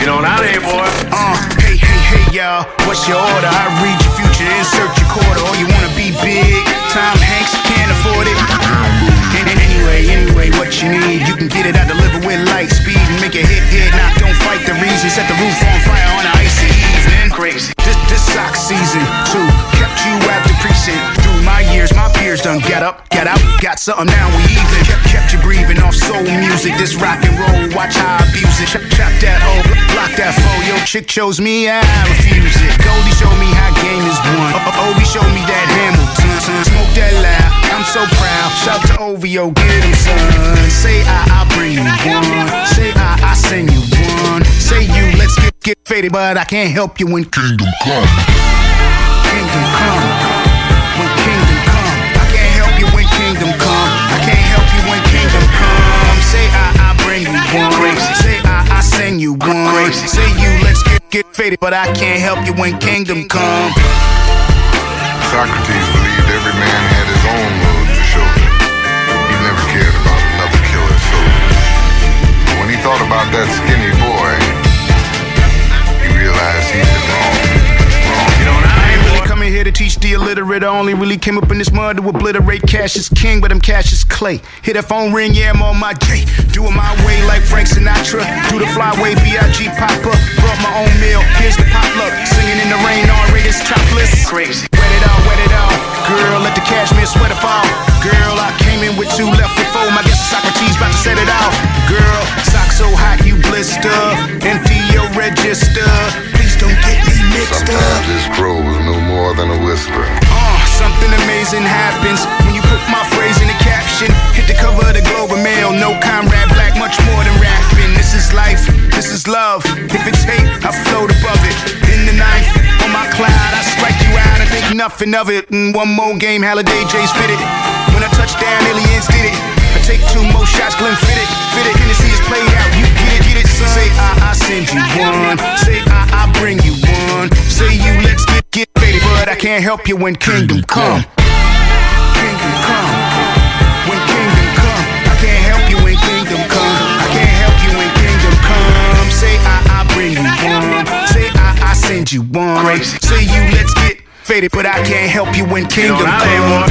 Get on out of here, boy. Hey, y'all, what's your order? I read your future, insert your quarter. Or you wanna be big? Tom Hanks can't afford it. Anyway, what you need, you can get it. I deliver with light speed and make it hit. Nah, don't fight the reason. Set the roof on fire on an icy evening. Crazy. This sock season, too. Kept you at the precinct. Through my years, my peers done got up, got out, got something, now we even. Kept you breathing off soul music. This rock and roll, watch how I abuse it. Chop that hoe, block that foe. Yo, chick chose me, I refuse it. Goldie showed me how game is won. Obi showed me that Hamilton. Smoke that loud, I'm so proud. Shout to OVO, get him, son. Say I bring you one. Say I sing you one. Say you, let's get faded, but I can't help you when kingdom come. Kingdom come. When kingdom come. I can't help you when kingdom come. I can't help you when kingdom come. Say I bring you one. Say I sing you one. Say you, let's get faded, but I can't help you when kingdom come. Socrates believed every man had his own road to shoulder. He never cared about another killer's soul. But when he thought about that skinny boy, he realized he'd been wrong. I ain't really coming here to teach the illiterate. I only really came up in this mud to obliterate. Cash is king, but I'm cash is clay. Hit that phone ring, yeah, I'm on my J. Do it my way like Frank Sinatra. Do the flyway, B.I.G. Papa. Brought my own meal, here's the potluck. Singing in the rain, R-rated topless. Crazy. Wet it out. Girl, let the cashmere sweater fall. Girl, I came in with two, left with four. My guess is Socrates about to set it out. Girl, socks so hot you blister. Empty your register. Please don't get me mixed up. Sometimes this crow was no more than a whisper. Something amazing happens when you put my phrase in the caption. Hit the cover of the Globe and Mail. No Conrad Black, much more than rapping. This is life, this is love. If it's hate, I float above it. In the night, on my cloud, I strike you out and think nothing of it. And one more game, Halliday J's fitted. When I touch down, aliens did it. I take two more shots, Glenn fitted. Hennessy is played out, you get it, son. Say I send you one. Say I bring you one. Say you, let's get faded, but I can't help you when kingdom come. Kingdom come. When kingdom come. I can't help you when kingdom come. I can't help you when kingdom come. Say I bring you one. Say I send you one. Crazy. Say you, let's get faded, but I can't help you when kingdom come.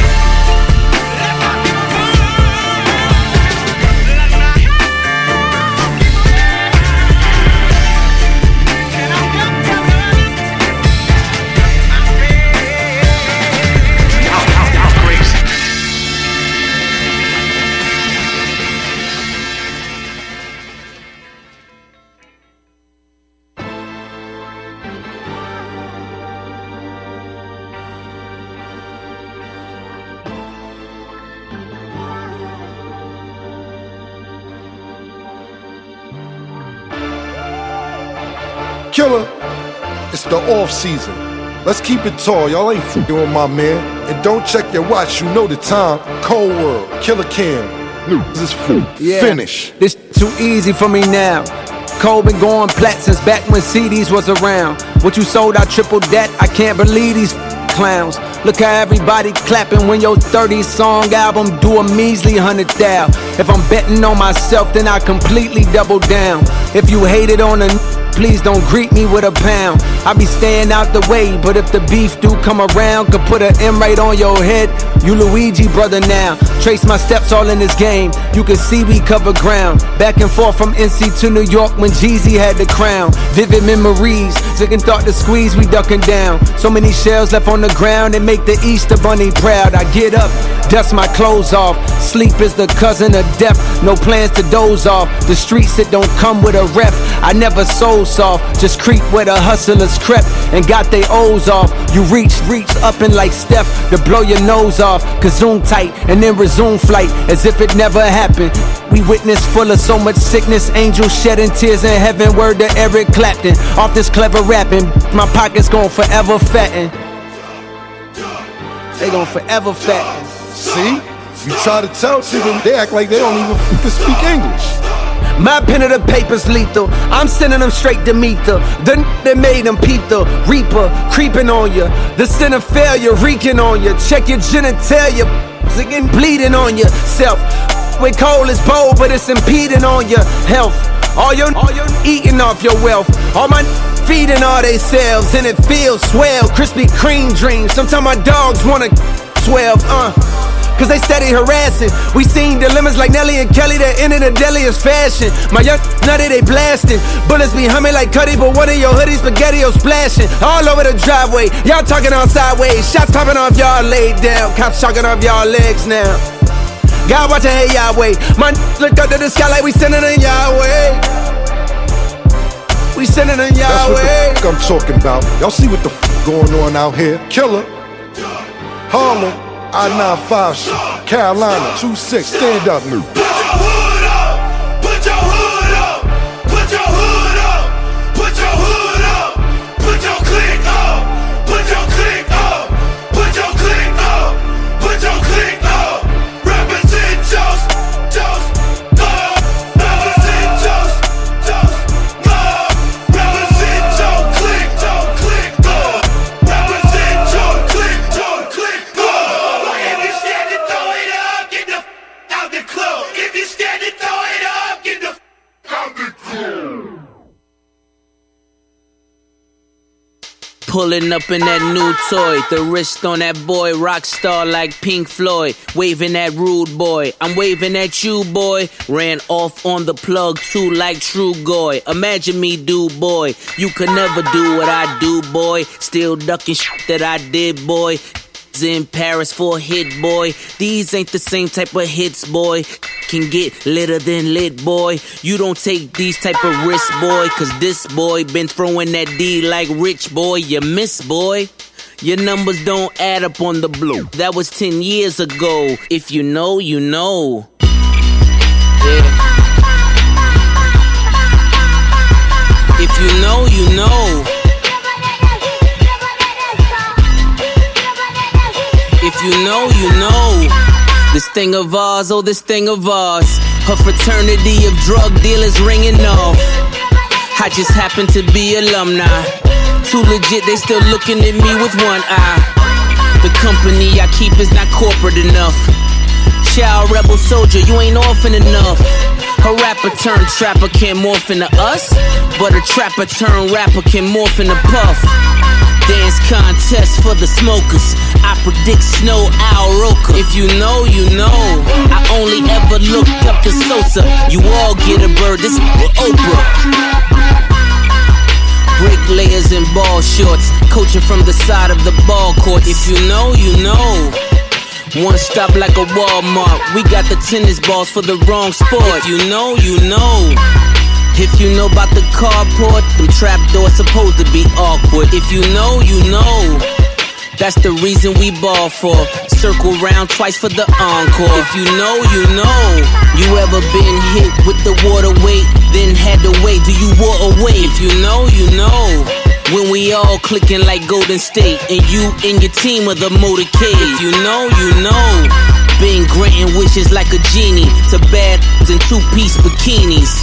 Killer, it's the off season. Let's keep it tall, y'all ain't f***ing with my man. And don't check your watch, you know the time. Cold World, Killer Cam, this is finish. This too easy for me now. Cole been going plat since back when CDs was around. What you sold, I tripled that. I can't believe these clowns. Look how everybody clapping when your 30 song album do a measly 100,000. If I'm betting on myself, then I completely double down. If you hated on a please don't greet me with a pound. I be staying out the way, but if the beef do come around, could put an M right on your head. You Luigi brother now. Trace my steps all in this game. You can see we cover ground. Back and forth from NC to New York when Jeezy had the crown. Vivid memories, second thought to squeeze, we ducking down. So many shells left on the ground, they make the Easter Bunny proud. I get up, dust my clothes off. Sleep is the cousin of death. No plans to doze off. The streets, it don't come with a ref. I never sold soft, just creep where the hustlers crept and got they O's off. You reach up and like Steph to blow your nose off. Kazoom tight and then resume flight as if it never happened. We witness full of so much sickness, angels shedding tears in heaven. Word to Eric Clapton, off this clever rapping. My pockets gon' forever fatten. They gon' forever fatten. See? You try to tell people, they act like they don't even speak English. My pen of the paper's lethal. I'm sending them straight to meet the that made them peep the reaper creeping on you. The sin of failure reeking on you. Check your genitalia, again bleeding on yourself. With coal is bold, but it's impeding on your health. All your eating off your wealth. All my feeding all they selves, and it feels swell. Krispy Kreme dreams. Sometimes my dogs wanna 12, cause they steady harassing. We seen dilemmas like Nelly and Kelly that end in the deadliest fashion. My young nutty, they blasting. Bullets be humming like Cuddy, but one of your hoodies spaghetti-o splashing. All over the driveway, y'all talking on sideways. Shots popping off, y'all laid down. Cops chalking off y'all legs now. God watching, hey Yahweh. My look up to the sky like we sending in Yahweh. We sending in Yahweh. That's what the I'm talking about. Y'all see what the going on out here? Killer, Harlem, I-95 shit, Carolina, 2-6, stand up, new. Put your hood up, put your hood up, put your hood up, put your hood up, put your click up, put your click up, put your click up, put your click up. Represent just, represent just, represent your click up, represent your click up. If you stand and throw it up, get the out the club. If you stand and throw it up, get the out the club. Pulling up in that new toy, the wrist on that boy, rock star like Pink Floyd, waving at rude boy, I'm waving at you boy, ran off on the plug too like True Goy, imagine me do boy, you could never do what I do boy, still ducking shit that I did boy, in Paris for a hit boy, these ain't the same type of hits boy, can get litter than lit boy, you don't take these type of risks boy, cause this boy been throwing that D like rich boy, you miss boy, your numbers don't add up on the blue, that was 10 years ago, if you know, you know, yeah. If you know, you know. If you know, you know. This thing of ours, oh this thing of ours. Her fraternity of drug dealers ringing off. I just happen to be alumni. Too legit, they still looking at me with one eye. The company I keep is not corporate enough. Child rebel soldier, you ain't orphan enough. A rapper turned trapper can't morph into us, but a trapper turned rapper can morph into Puff. Dance contest for the smokers. I predict Snow Al Roker. If you know, you know. I only ever looked up to Sosa. You all get a bird, this is Oprah. Bricklayers in ball shorts, coaching from the side of the ball court. If you know, you know. One stop like a Walmart. We got the tennis balls for the wrong sport. If you know, you know. If you know about the carport, them trapdoors supposed to be awkward. If you know, you know. That's the reason we ball for. Circle round twice for the encore. If you know, you know. You ever been hit with the water weight, then had to wait? Do you walk away? If you know, you know. When we all clicking like Golden State, and you and your team are the motorcade. If you know, you know. Been granting wishes like a genie to bad in two-piece bikinis.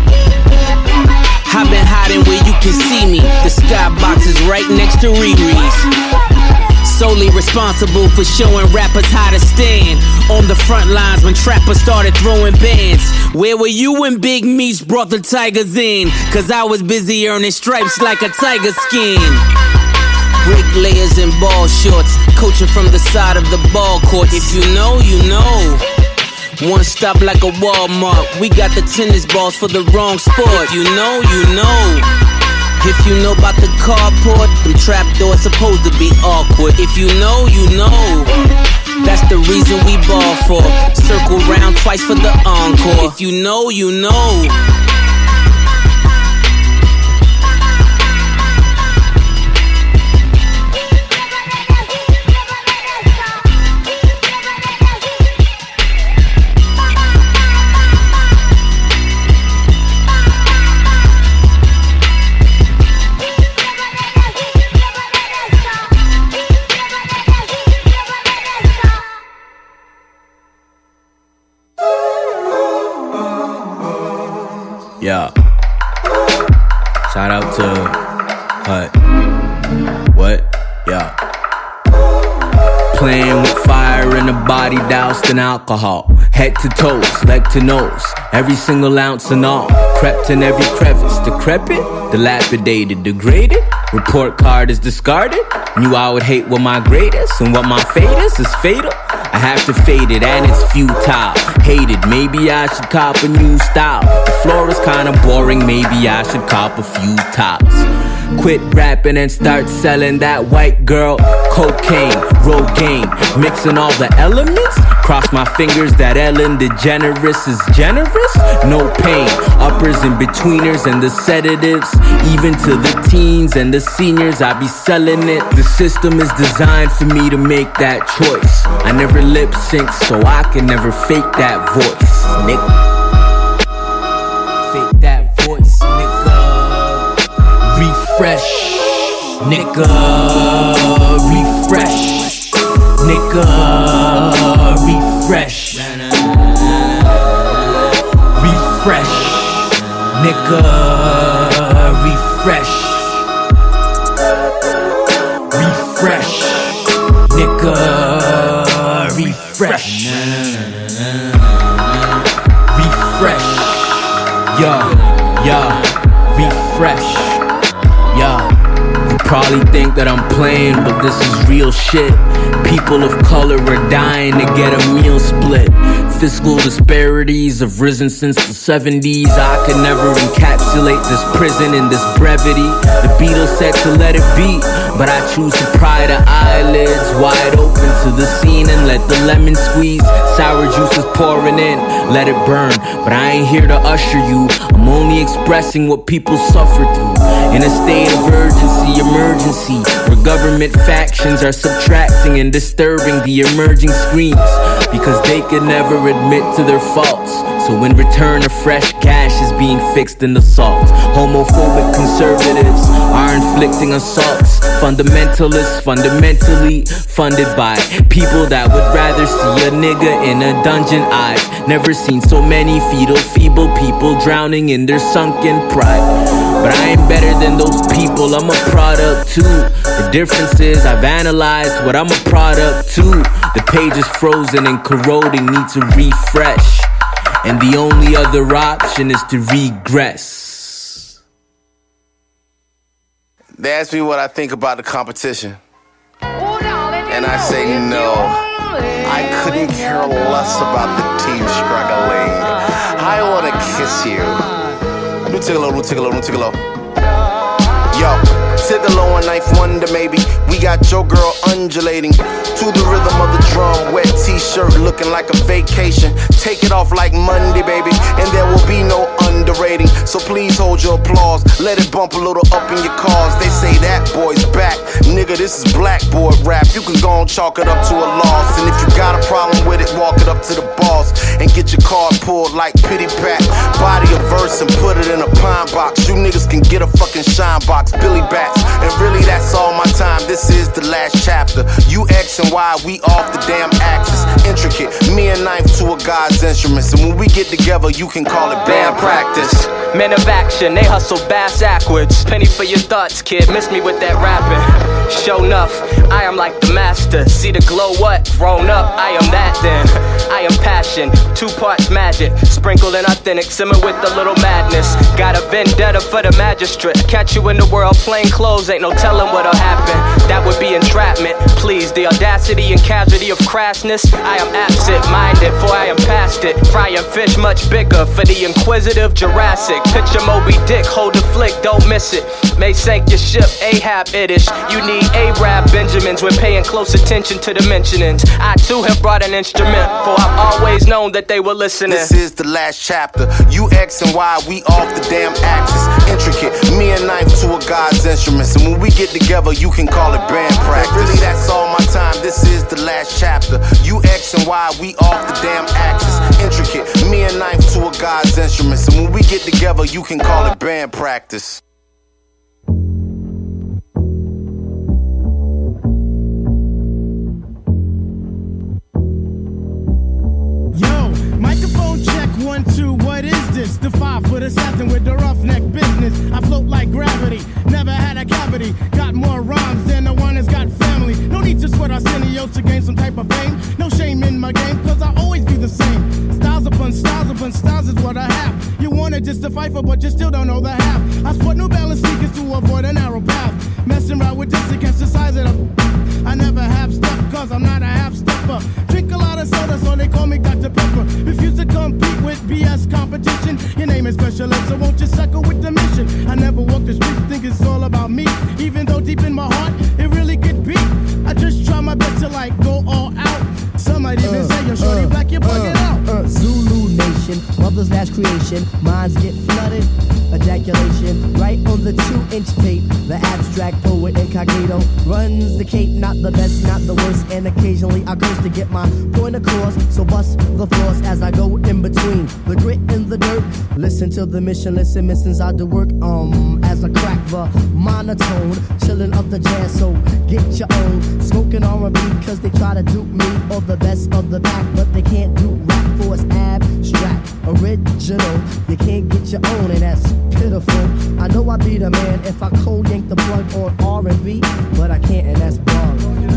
I've been hiding where you can see me. The skybox is right next to Riri's. Solely responsible for showing rappers how to stand on the front lines when trappers started throwing bands. Where were you when Big Meech brought the Tigers in? Cause I was busy earning stripes like a tiger skin. Bricklayers in ball shorts, coaching from the side of the ball court. If you know, you know. One stop like a Walmart. We got the tennis balls for the wrong sport. If you know, you know. If you know about the carport, them trapdoors supposed to be awkward. If you know, you know. That's the reason we ball for. Circle round twice for the encore. If you know, you know. Yeah. Shout out to Hut. What? Yeah. Playing with fire in the body doused in alcohol. Head to toes, leg to nose, every single ounce and all. Crept in every crevice, decrepit, dilapidated, degraded. Report card is discarded. Knew I would hate what my grade is, and what my fate is fatal. I have to fade it and it's futile. Hated, maybe I should cop a new style. The floor is kinda boring, maybe I should cop a few tops. Quit rapping and start selling that white girl cocaine, Rogaine, mixing all the elements. Cross my fingers that Ellen DeGeneres is generous. No pain, uppers and betweeners and the sedatives. Even to the teens and the seniors, I be selling it. The system is designed for me to make that choice. I never lip sync, so I can never fake that voice, nigga. Fake that voice, nigga. Refresh, nigga. Refresh, nigga. Refresh, refresh, nigga. Refresh, refresh, nigga. Refresh, refresh, refresh, You probably think that I'm playing, but this is real shit. People of color are dying to get a meal split. Fiscal disparities have risen since the 70s. I could never encapsulate this prison in this brevity. The Beatles said to let it be, but I choose to pry the eyelids wide open to the scene and let the lemon squeeze. Sour juice is pouring in, let it burn. But I ain't here to usher you, I'm only expressing what people suffer through. In a state of urgency, emergency, where government factions are subtracting and disturbing the emerging screams, because they could never admit to their faults. So in return, a fresh gash is being fixed in the salt. Homophobic conservatives are inflicting assaults. Fundamentalists fundamentally funded by people that would rather see a nigga in a dungeon. I've never seen so many feeble people drowning in their sunken pride. But I ain't better than those people, I'm a product too. The difference is I've analyzed what I'm a product too. The page is frozen and corroding, needs a refresh. And the only other option is to regress. They ask me what I think about the competition, and I say no. I couldn't care less about the team struggling. I wanna kiss you. Nutigalo. Yo, Tigalo and Knife Wonder, maybe. We got your girl undulating to the rhythm of the drum. Wet t-shirt looking like a vacation. Take it off like Monday, baby, and there will be no underrating. So please hold your applause. Let it bump a little up in your cars. They say that boy's back. Nigga, this is blackboard rap. You can go and chalk it up to a loss. And if you got a problem with it, walk it up to the boss and get your card pulled like Pity Pat. Body a verse and put it in a pine box. You niggas can get a fucking shine box, Billy Bats. And really, that's all my time. This is the last chapter. You X and Y, we off the damn axis. Intricate, me and Knife to a God's instruments. And when we get together, you can call it band practice. Men of action, they hustle bass backwards. Penny for your thoughts, kid. Miss me with that rapping. Show enough, I am like the master. See the glow what? Grown up, I am that then. I am passion, 2 parts magic. Sprinkled in authentic, simmer with a little madness. Got a vendetta for the magistrate. Catch you in the world, plain clothes, ain't no telling what'll happen. That would be entrapment. Please, the audacity and casualty of crassness. I am absent-minded, for I am past it. Frying fish much bigger for the inquisitive Jurassic. Picture Moby Dick, hold the flick, don't miss it. May sink your ship, Ahab-ish. You need Arab Benjamins when paying close attention to the mentionings. I too have brought an instrument, for I've always known that they were listening. This is the last chapter. You X and Y, we off the damn axis. Intricate, me and Knife to a God's instruments. And when we get together, you can call it band practice. Really, that's all my time. This is the last chapter. You X and Y, we off the damn axis. Intricate, me and Knife to a God's instruments. And when we get together, you can call it band practice. Microphone check, 1, 2, what is this? The 5-foot assassin with the roughneck business. I float like gravity, never had a cavity. Got more rhymes than the one that's got family. No need to sweat Arsenio to gain some type of fame. No shame in my just a fighter, but you still don't know the half. I sport New Balance sneakers to avoid a narrow path. Messing around with this against the size of the... I never have step, cause I'm not a half-stepper. Drink a lot of soda, so they call me Dr. Pepper. Refuse to compete with BS competition. Your name is Special Ed, so won't you suckle with the mission? I never walk the street, think it's all about me. Even though deep in my heart, it really could be. I just try my best to like go all out. Some might even say you're shorty black, you're bugging out. Zulu Nation, mother's last creation. Minds get flooded, ejaculation. Right on the 2-inch tape, the abstract poet incognito runs the cape, not the best, not the worst. And occasionally I curse to get my point across. So bust the floors as I go in between the grit and the dirt. Listen to the mission, listen, missions I do work. As I crack the monotone, chillin' up the jazz, so get your own. Smoking R&B cause they try to dupe me or the best of the pack, but they can't do rap for it's abstract, original. You can't get your own, and that's pitiful. I know I'd be the man if I cold yank the plug on R&B, but I can't, and that's wrong.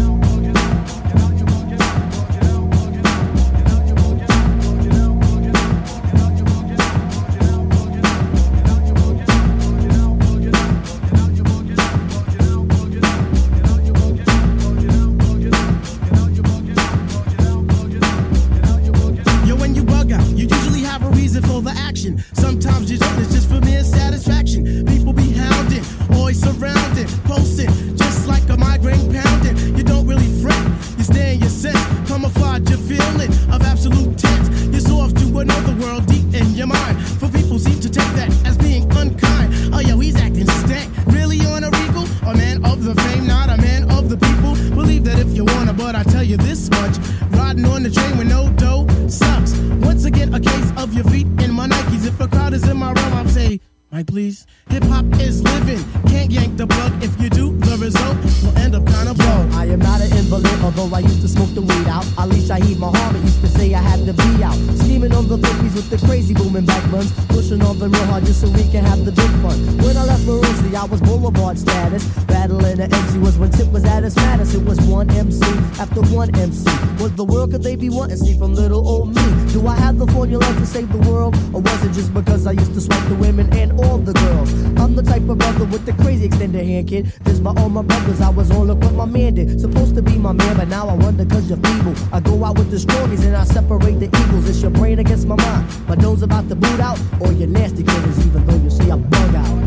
Sometimes you don't, it's just for mere satisfaction. People be hounding, always surrounding, posting, just like a migraine pounding. You don't really fret, you stay in your sense, camouflage your feeling of absolute tense. You're so off to another world deep in your mind. For people seem to take that as being unkind. Oh yo, he's acting stank, really on a regal? A man of the fame, not a man of the people. Believe that if you wanna, but I tell you this much, riding on the train with no dough sucks. Once again, a case of your feet in my Nikes. If a crowd is in my realm, I'll say, Mike, please. Hip-hop is living, can't yank the plug. If you do, the result will end up kind of blown. I am not an invalid, although I used to smoke the weed out. Ali Shaheed Muhammad used to say I had to be out. Steaming on the bookies with the crazy booming back buns. Pushing on them real hard just so we can have the big fun. When I left Marossi, I was Boulevard status. Battling the MC was when Tip was at its maddest. It was one MC after one MC. What the world could they be wanting to see from little old me? Do I have the formula to save the world? Or was it just because I used to swipe the women and all the girls? I'm the type of brother with the crazy extended hand, kid. This by all my brothers, I was on look what my man did. Supposed to be my man, but now I wonder cause you're feeble. I go out with the strongies and I separate the evils. It's your brain against my mind. My nose about to boot out, or your nasty killers, even though you see I bug out.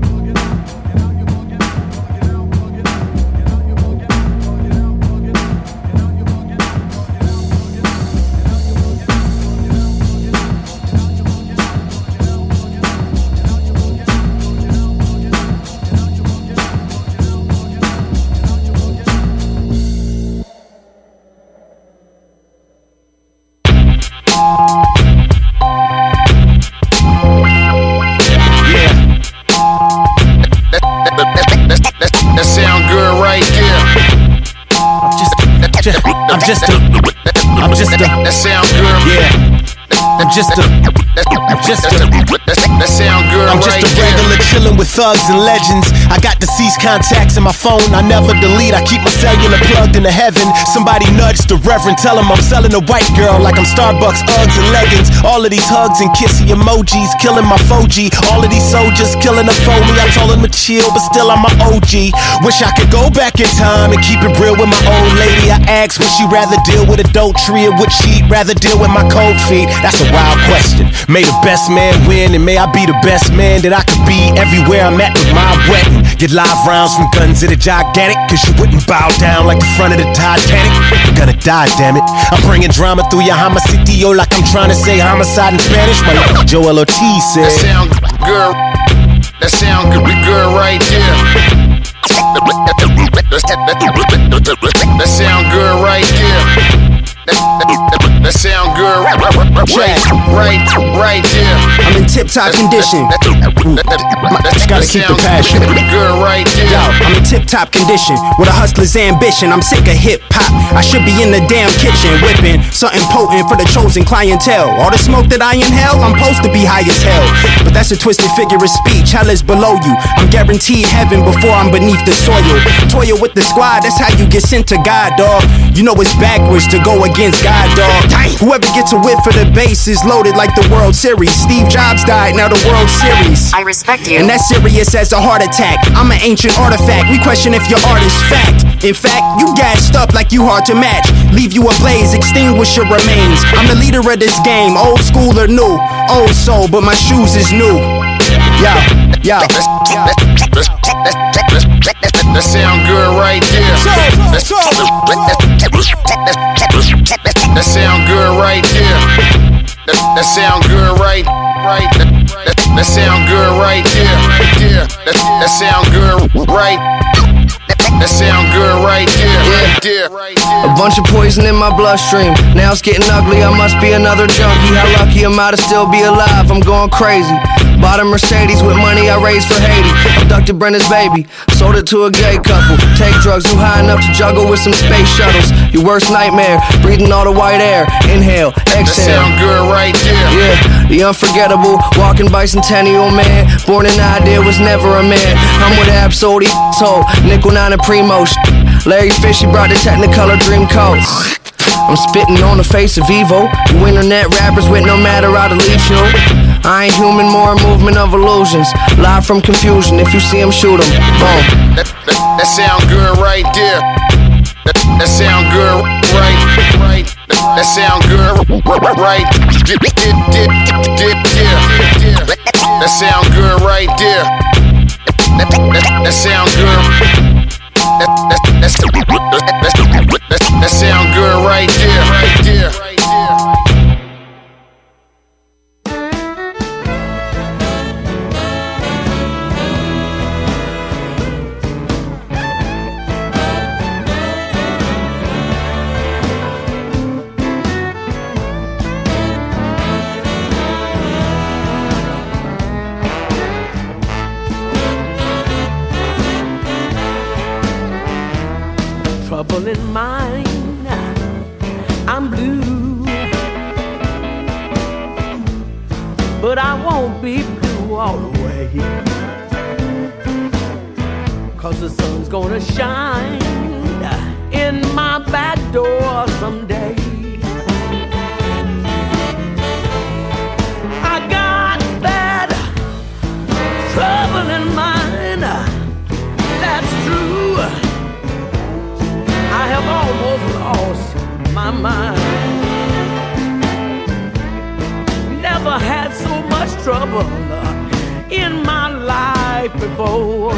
That sound good. Yeah. I'm just a regular chillin' with thugs and legends. I got deceased contacts in my phone, I never delete. I keep my cellular plugged into heaven. Somebody nudged the reverend, tell him I'm selling a white girl like I'm Starbucks, Uggs and leggings. All of these hugs and kissy emojis, killing my 4G. All of these soldiers killing a phony. I told him to chill, but still I'm my OG. Wish I could go back in time and keep it real with my old lady. I asked would she rather deal with adultery or would she rather deal with my cold feet? That's a wild question. May the best man win, and may I be the best man that I could be everywhere I'm at with my wedding. Get live rounds from guns that are gigantic, cause you wouldn't bow down like the front of the Titanic. You're gonna die, damn it. I'm bringing drama through your homicidio like I'm trying to say homicide in Spanish. My Joel Ortiz said. That sound good. That sound good right there. That sound good right there. That sound good right there. I'm in tip-top condition. Gotta keep the passion. Good right there. Yo, I'm in tip-top condition with a hustler's ambition. I'm sick of hip-hop. I should be in the damn kitchen whipping something potent for the chosen clientele. All the smoke that I inhale, I'm supposed to be high as hell. But that's a twisted figure of speech. Hell is below you. I'm guaranteed heaven before I'm beneath the soil. Toil with the squad, that's how you get sent to God, dog. You know it's backwards to go against God, dog. Damn. Whoever gets a whiff of the bass is loaded like the World Series. Steve Jobs died, now the World Series. I respect you. And that's serious as a heart attack. I'm an ancient artifact. We question if your art is fact. In fact, you gassed up like you hard to match. Leave you ablaze, extinguish your remains. I'm the leader of this game, old school or new. Old soul, but my shoes is new. Yo, yo. That sound good right there. That sound good right there. That sound good right. That sound good right there. That sound good right. That sound good right there. A bunch of poison in my bloodstream. Now it's getting ugly, I must be another junkie. How lucky am I to still be alive? I'm going crazy. Bought a Mercedes with money I raised for Haiti. Abducted Brenda's baby, sold it to a gay couple. Take drugs too high enough to juggle with some space shuttles. Your worst nightmare, breathing all the white air. Inhale, exhale. That sound good right there. Yeah, the unforgettable, walking bicentennial man. Born an idea, was never a man. I'm with Absol, the asshole, Nickel 9 and Primo. Larry Fishy brought the Technicolor dream coat. I'm spitting on the face of Evo. You internet rappers with no matter how to leave you. I ain't human, more a movement of illusions. Live from confusion, if you see him, shoot him. Boom. That sound good right there. That sound good right. That sound good right. That sound good right there. That sound good. That sound good right there. Trouble in mind, I'm blue, but I won't be blue all the way, 'cause the sun's gonna shine in my back door someday. I got that trouble in mind, that's true. I have almost lost my mind. Never had so much trouble in my life before.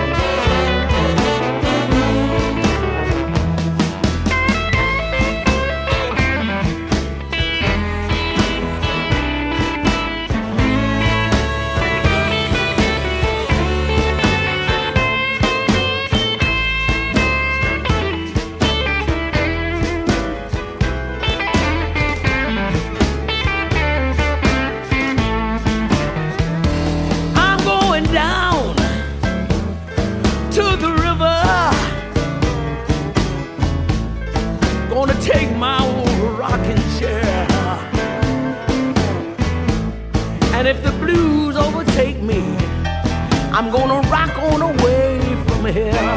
Take my old rocking chair, and if the blues overtake me, I'm gonna rock on away from here.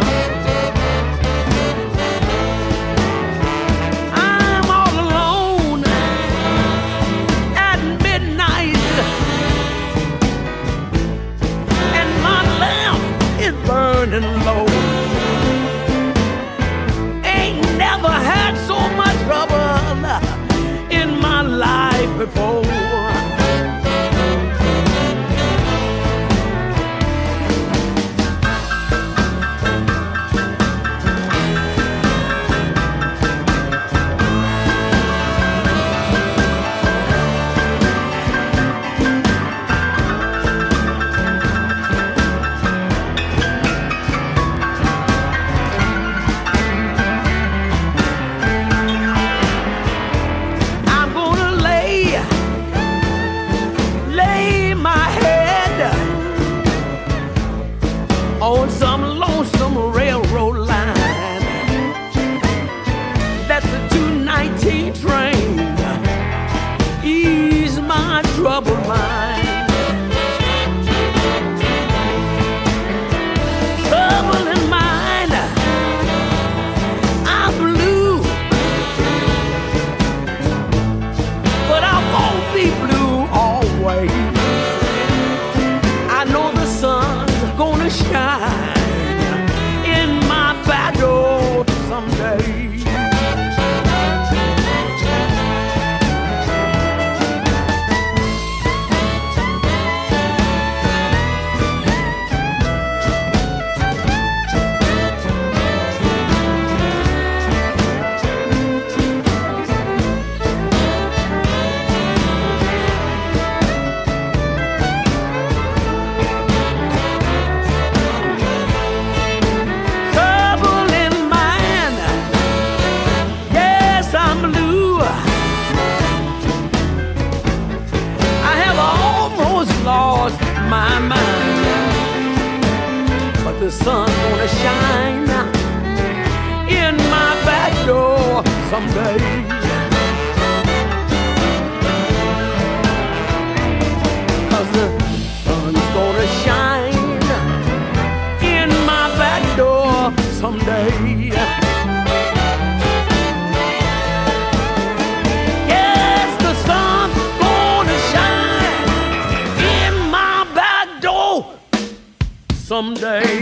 I'm all alone at midnight, and my lamp is burning low. Ain't never had so much trouble in my life before. my mind. But the sun's gonna shine in my back door someday. Cause the sun's gonna shine in my back door someday. Yes, the sun's gonna shine in my back door someday.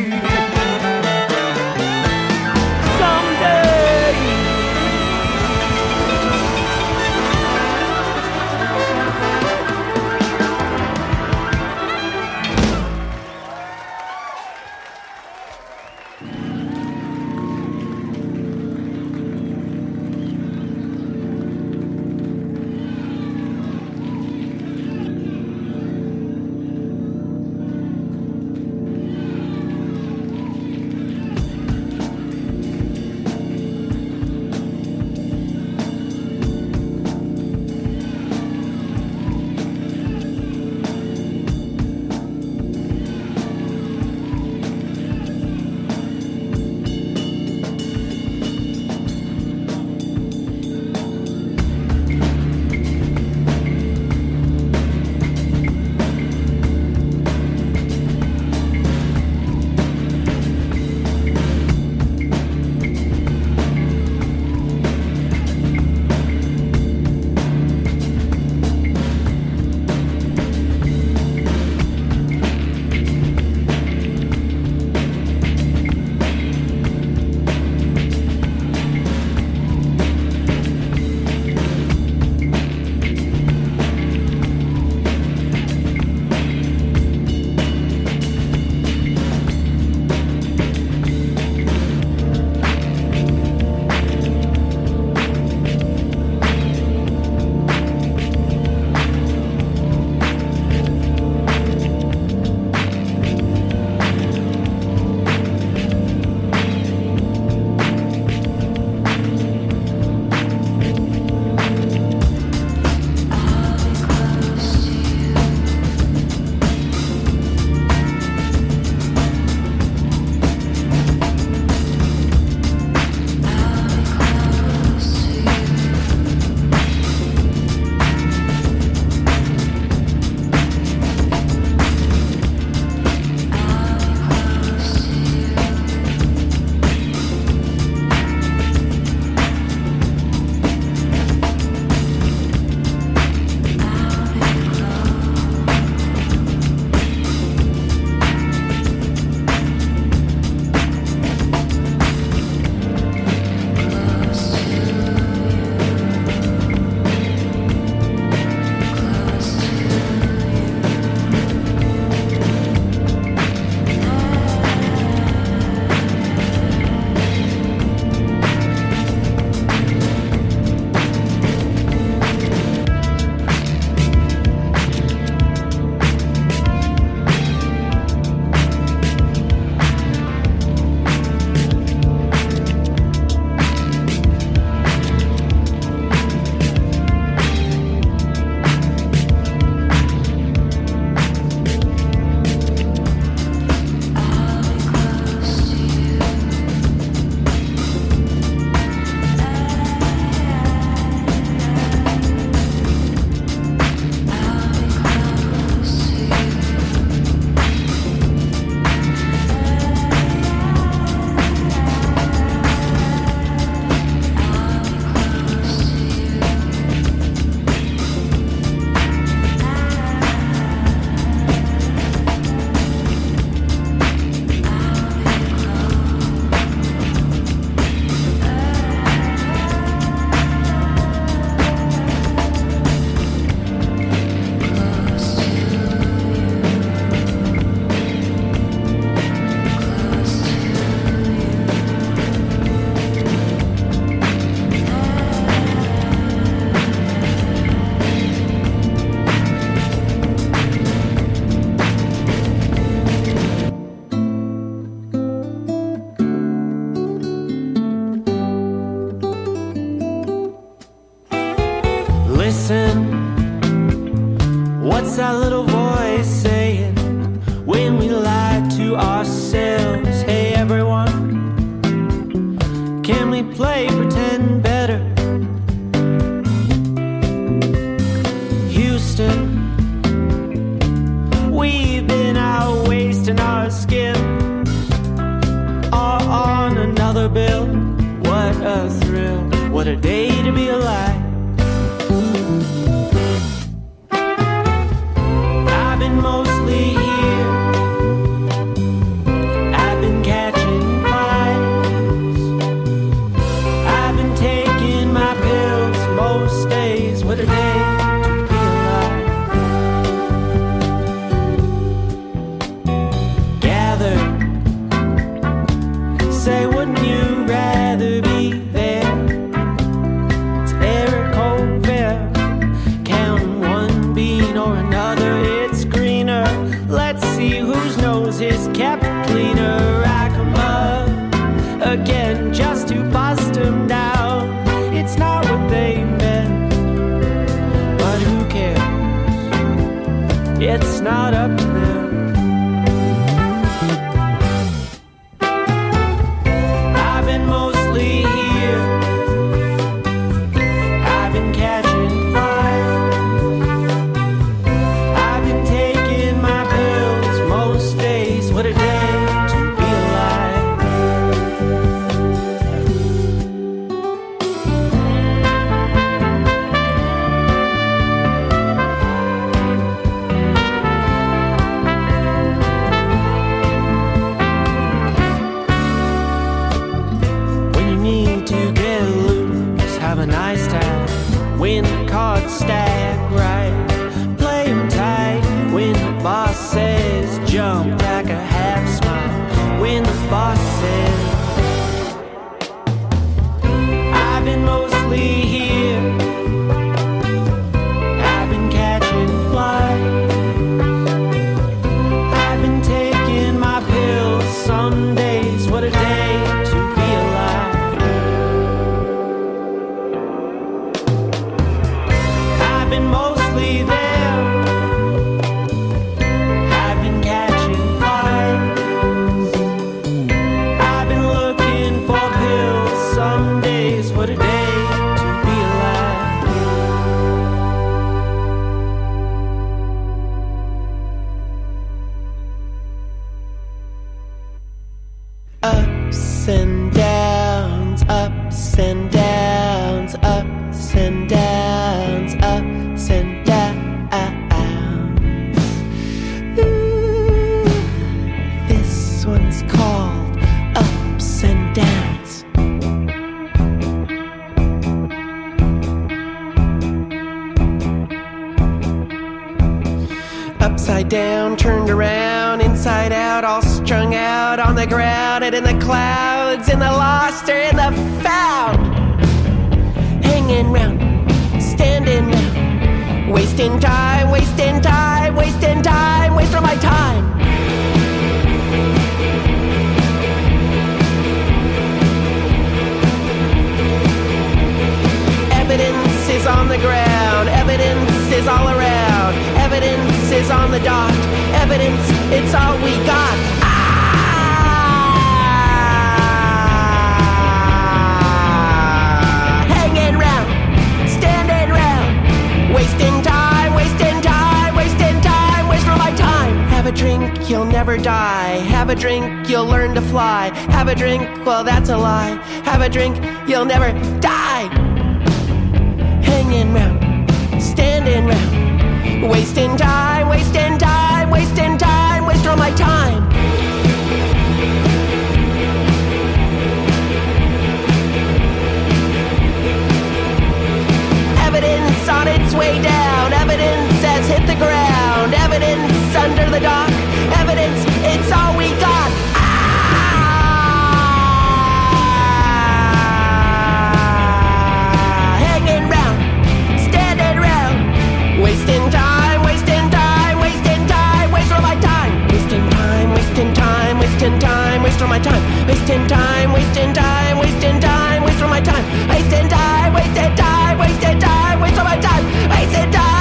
Listen, what's that little voice saying? Can we lie to ourselves? Hey everyone, can we play pretend better? Houston, we've been out wasting our skin, all on another bill. What a thrill, what a day to be alive. I've been mostly here, I've been catching flies, I've been taking my pills most days. What a day to be alive. Gather, say wouldn't you rather be there? It's Eric Colville, counting one bean or another, it's greener. Let's see whose nose is kept cleaner. I come up again just to bust them down. It's not what they meant, but who cares? It's not up to them. I've been mostly here, I've been catching flies, I've been taking my pills most days. What a day to be alive. When you need to get loose, have a nice time. When the cards stack right, play 'em tight. When the boss says jump, like a half smile. When the boss says I've been mostly here, I've been catching flies, I've been taking my pills some days. What a day to be alive. I've been mostly there, I've been catching flies, I've been looking for pills some days. What a day to be alive. Ups and downs, ups and downs, ups and downs, ups and downs. Ooh, this one's called Ups and Downs. Upside down, turned around, inside out, all strung out on the ground and in the clouds, in the lost or in the found. Hanging round, standing round, wasting time, wasting time, wasting time, wasting my time. Evidence is on the ground, evidence is all around, evidence is on the dot, evidence, it's all we got. Hanging round, standing round, wasting time, wasting time, wasting time, wasting my time. Have a drink, you'll never die. Have a drink, you'll learn to fly. Have a drink, well that's a lie. Have a drink, you'll never die. Hanging round, standing round, wasting time, wasting time, wasting time, wasting all my time. Evidence on its way down, evidence has hit the ground, evidence under the dock, evidence, it's all we got. Hanging round, standing round, wasting time, wasting time, wasting time, wasting all my time. Wasting time, wasting time, wasting time, wasting all my time. Wasting time, wasting time, wasting time, wasting all my time. Wasting time, wasting time, wasting time, wasting all my time. Wasting time.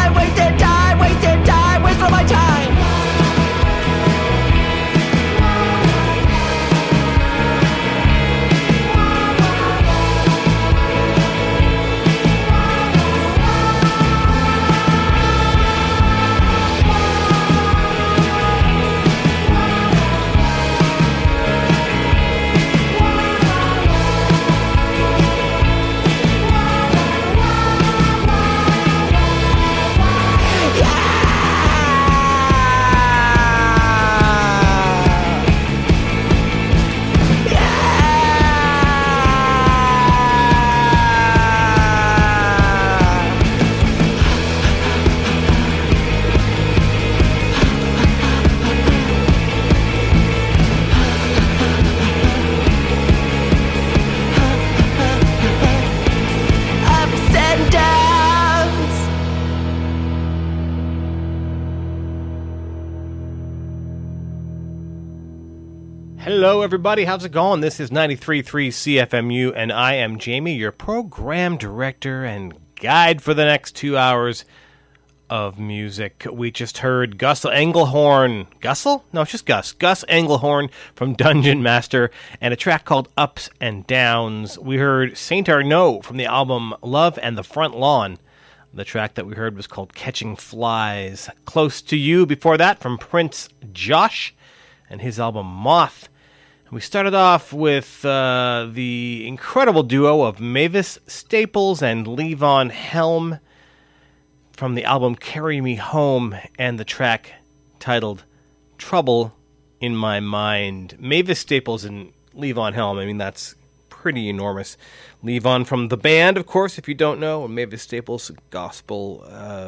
Hello, everybody. How's it going? This is 93.3 CFMU, and I am Jamie, your program director and guide for the next 2 hours of music. We just heard Gus Engelhorn. Gussel? No, it's just Gus. Gus Engelhorn from Dungeon Master, and a track called Ups and Downs. We heard Saint Arnaud from the album Love and the Front Lawn. The track that we heard was called Catching Flies. Close to You before that from Prince Josh and his album Moth. We started off with the incredible duo of Mavis Staples and Levon Helm from the album Carry Me Home and the track titled Trouble in My Mind. Mavis Staples and Levon Helm, I mean, that's pretty enormous. Levon from the band, of course, if you don't know. Mavis Staples, gospel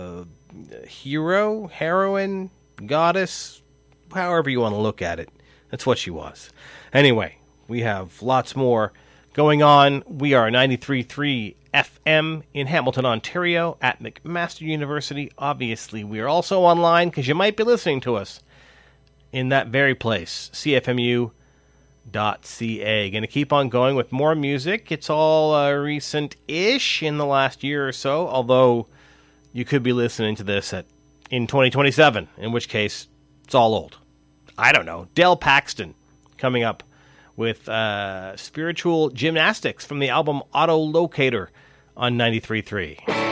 hero, heroine, goddess, however you want to look at it. That's what she was. Anyway, we have lots more going on. We are 93.3 FM in Hamilton, Ontario at McMaster University. Obviously, we are also online because you might be listening to us in that very place, cfmu.ca. Going to keep on going with more music. It's all recent-ish in the last year or so, although you could be listening to this in 2027, in which case it's all old. I don't know. Del Paxton coming up with Spiritual Gymnastics from the album Autolocator on 93.3.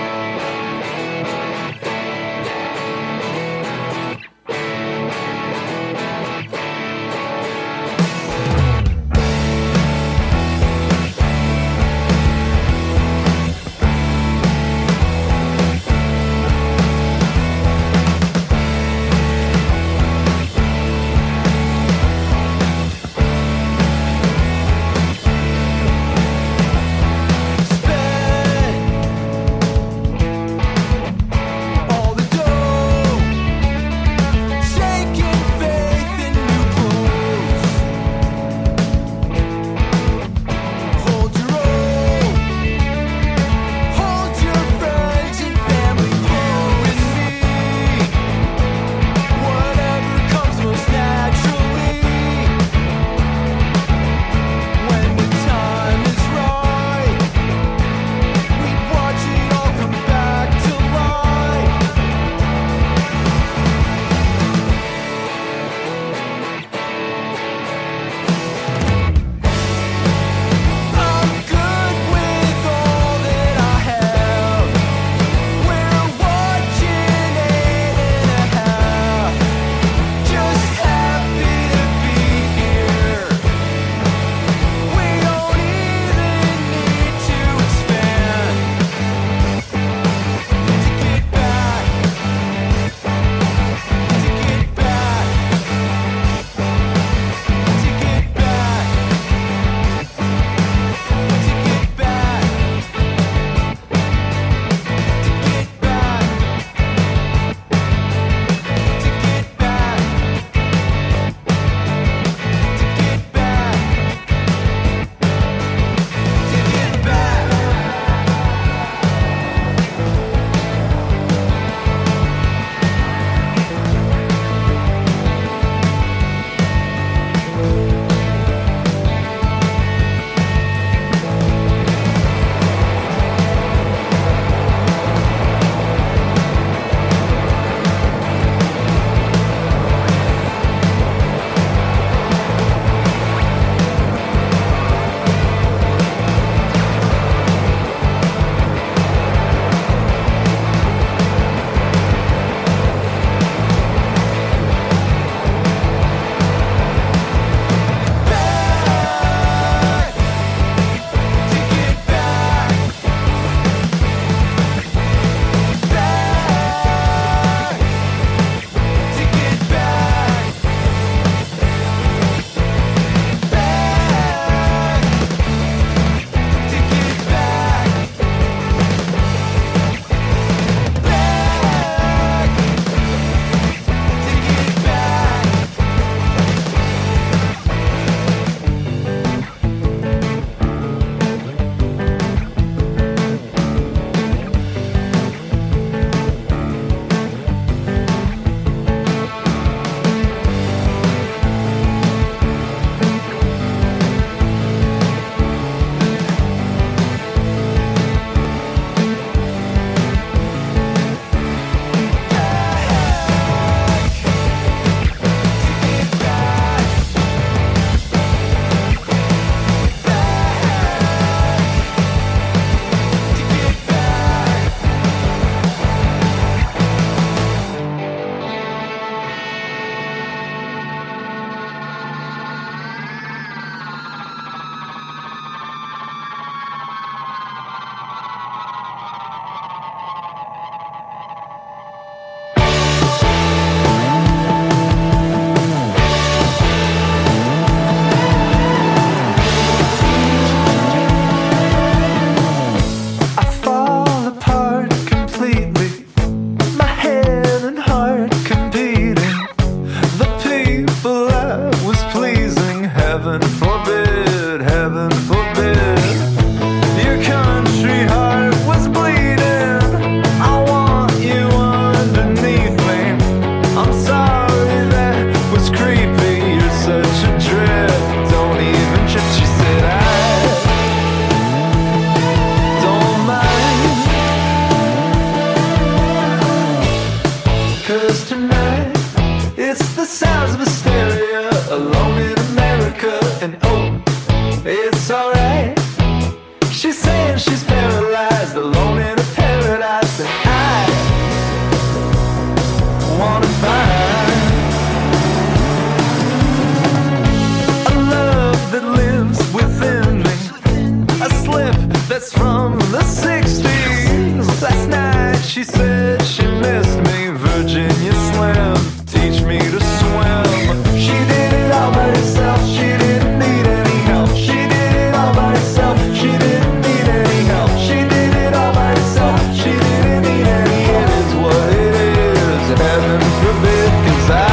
said she missed me, Virginia Slim. Teach me to swim. She did it all by herself. She didn't need any help. She did it all by herself. She didn't need any help. She did it all by herself. She didn't need any. It is what it is. Heaven forbid, 'cause I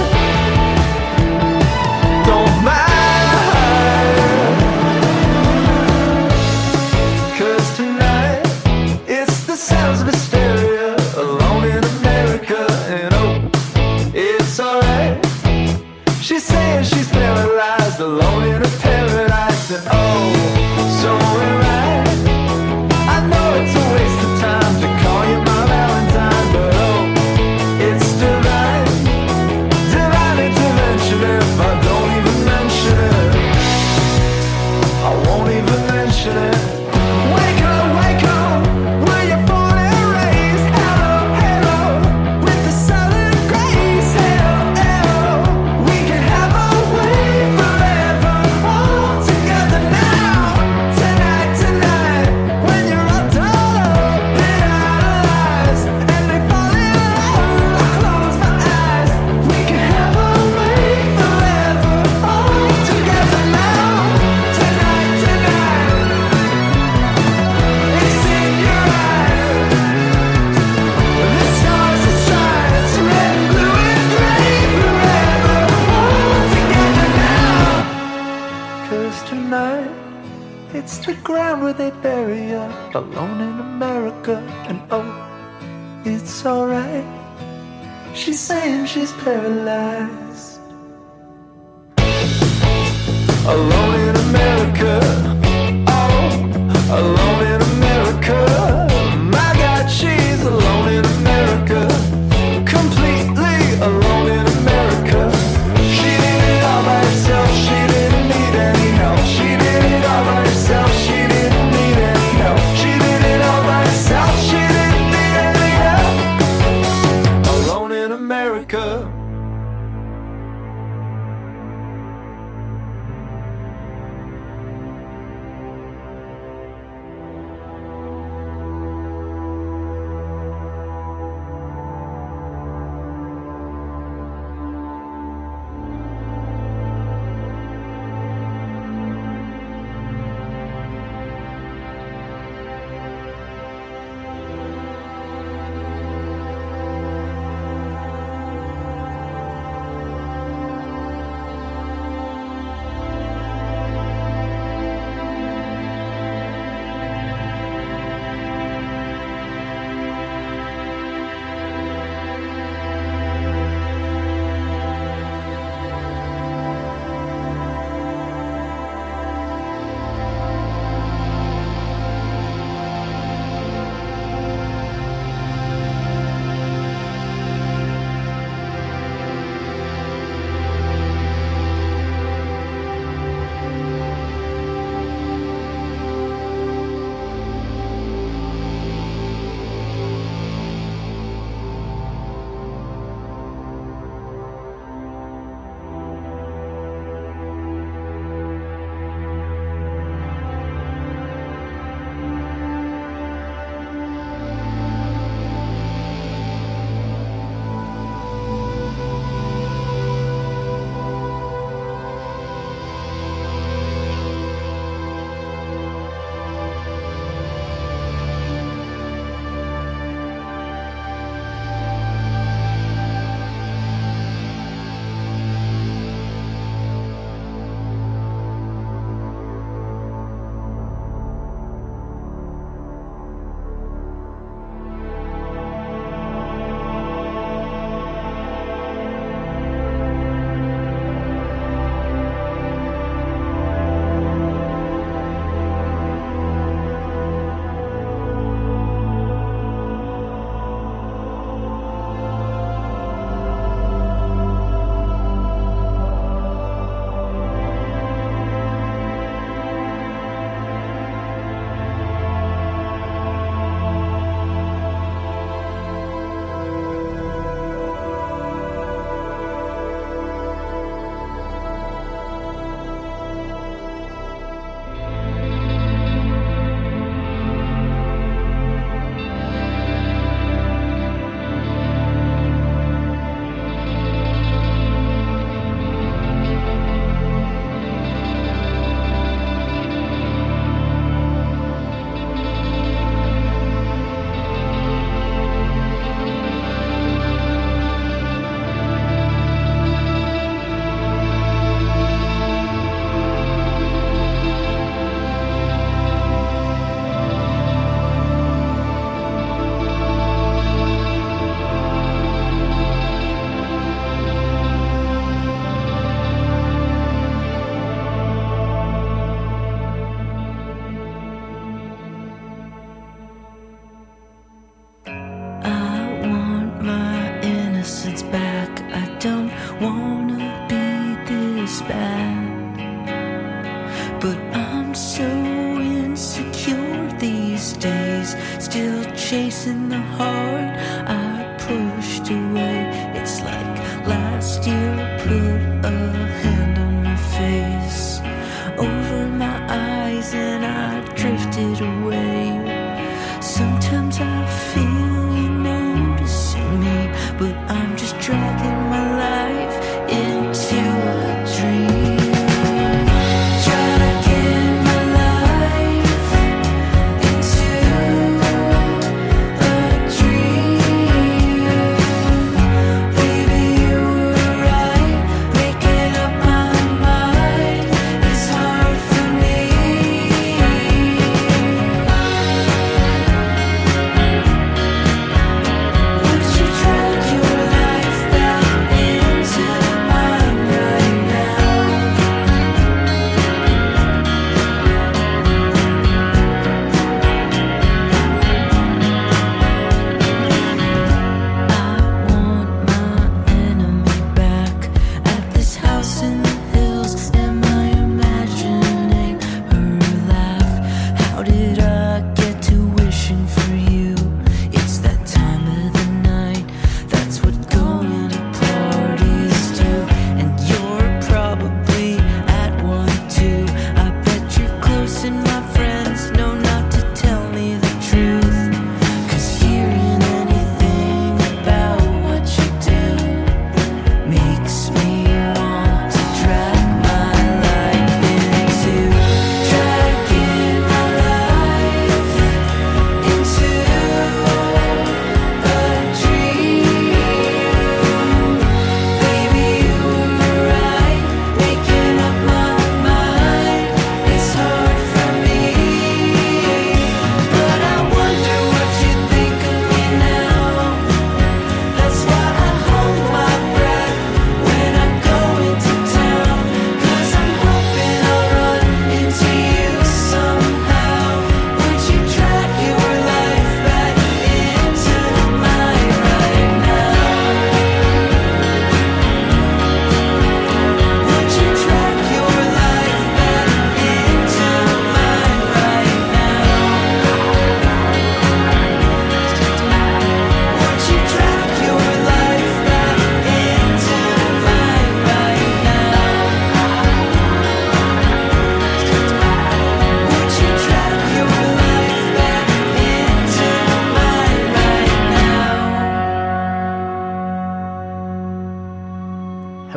don't mind. 'Cause tonight it's the sounds of hysteria, alone in America, and oh, it's alright. She's saying she's paralyzed, alone in a paradise, and oh, so right. I know it's a waste of time to call you my Valentine, but oh, it's divine, divine intervention if I don't even mention it. I won't even mention it. Wake up, where you're born and raised. Hello, hello, with the southern grace. Hello, hello, we can have a way forever, all together now. Tonight, tonight, when you're all done up and idolized, and they fall in love, I close my eyes. We can have a way forever, all together now. Tonight, tonight, it's in your eyes. The stars are shining, red, blue, and gray, forever, all together now. 'Cause tonight, it's the ground where they bury you, alone in America, and oh, it's alright. She's saying she's paralyzed, alone in America, oh, alone in America. My God, she's alone in America, completely alone in America. She did it all by herself. She didn't need any help. She did it all by herself. She didn't need any help. She did it all by herself. She didn't need any help. Alone in America.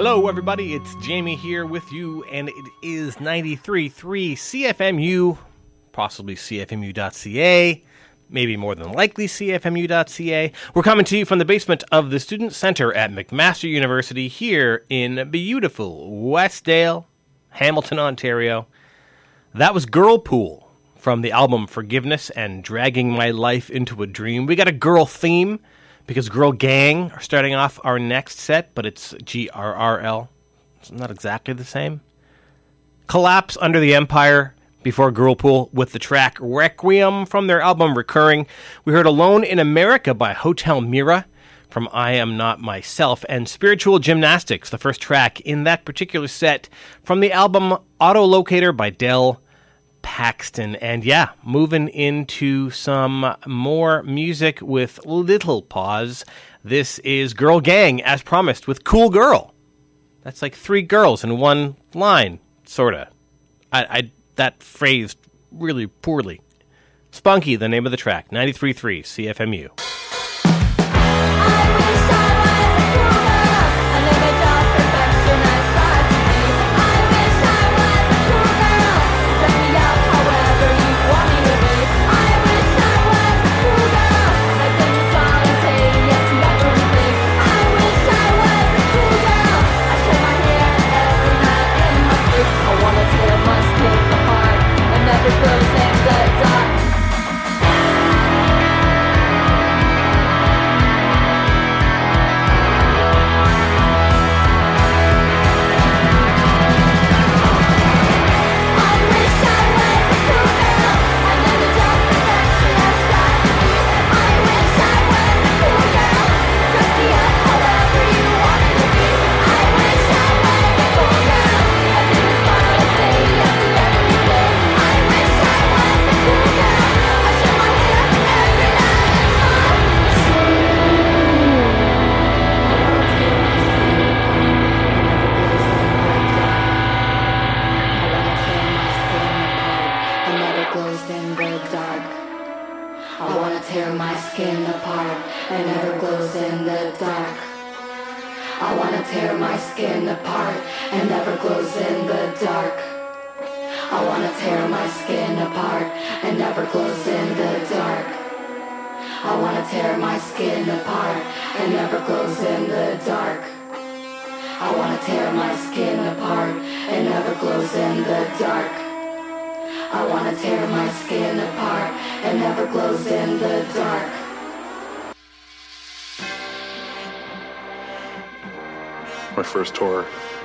Hello, everybody. It's Jamie here with you, and it is 93.3 CFMU, possibly CFMU.ca, maybe more than likely CFMU.ca. We're coming to you from the basement of the Student Center at McMaster University here in beautiful Westdale, Hamilton, Ontario. That was Girlpool from the album Forgiveness and Dragging My Life into a Dream. We got a girl theme, because Girl Gang are starting off our next set, but it's GRRL. It's not exactly the same. Collapse Under the Empire before Girlpool with the track Requiem from their album Recurring. We heard Alone in America by Hotel Mira from I Am Not Myself, and Spiritual Gymnastics, the first track in that particular set from the album Autolocator by Del Paxton. And yeah, moving into some more music with little pause. This is Girl Gang, as promised, with Cool Girl. That's like three girls in one line, sorta. I that phrased really poorly. Spunky, the name of the track. 93.3 CFMU. My first tour.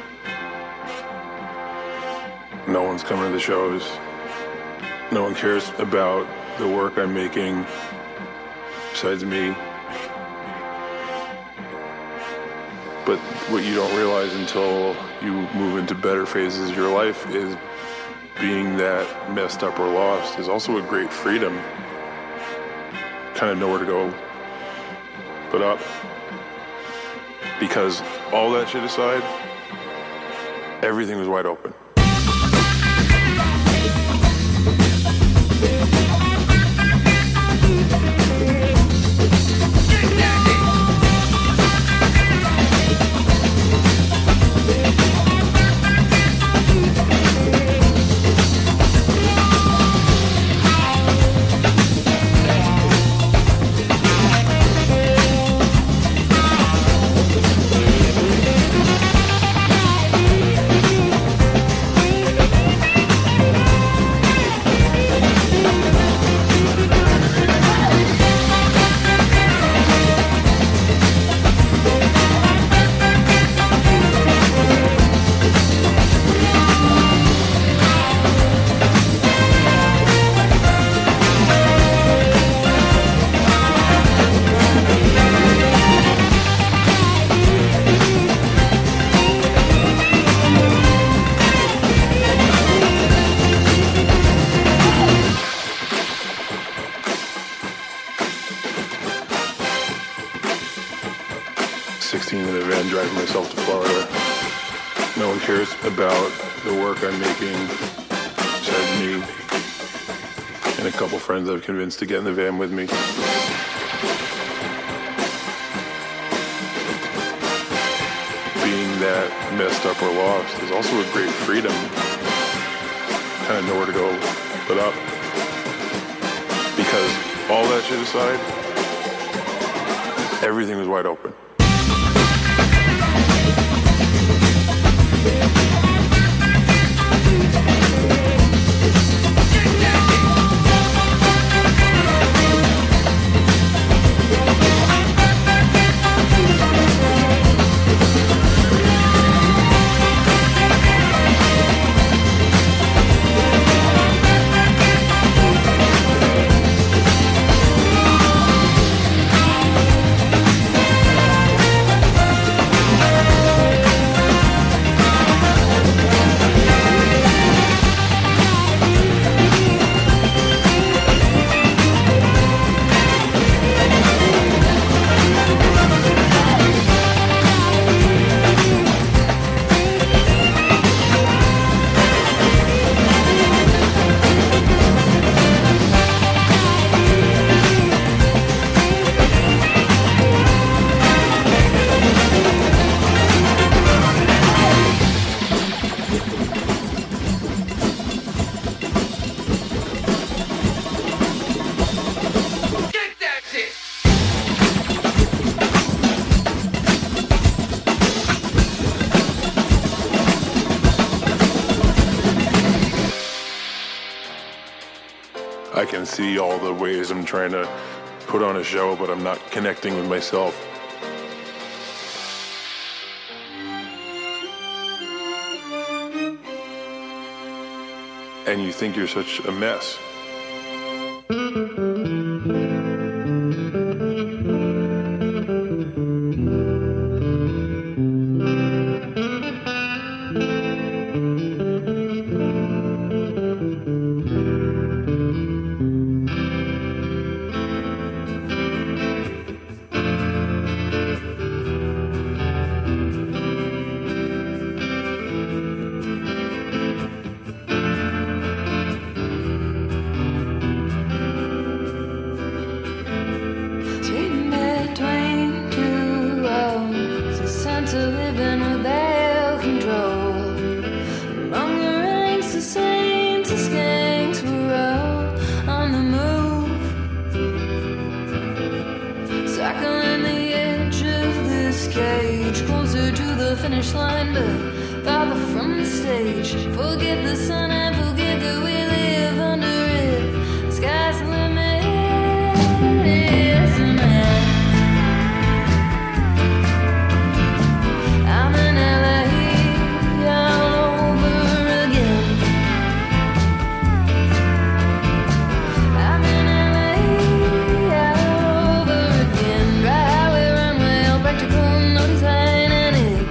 No one's coming to the shows. No one cares about the work I'm making besides me. But what you don't realize until you move into better phases of your life is being that messed up or lost is also a great freedom. Kind of nowhere to go but up. Because all that shit aside, everything was wide open. About the work I'm making besides me and a couple friends I've convinced to get in the van with me. Being that messed up or lost is also a great freedom. Kind of nowhere to go but up. Because all that shit aside, everything was wide open. I can see all the ways I'm trying to put on a show, but I'm not connecting with myself. And you think you're such a mess. Finish line, but farther from the stage. Forget the sun and forget that we live under it. The sky's the limit. Yes, man. I'm in LA all over again. I'm in LA all over again. Dry highway, runway, all practical, no design.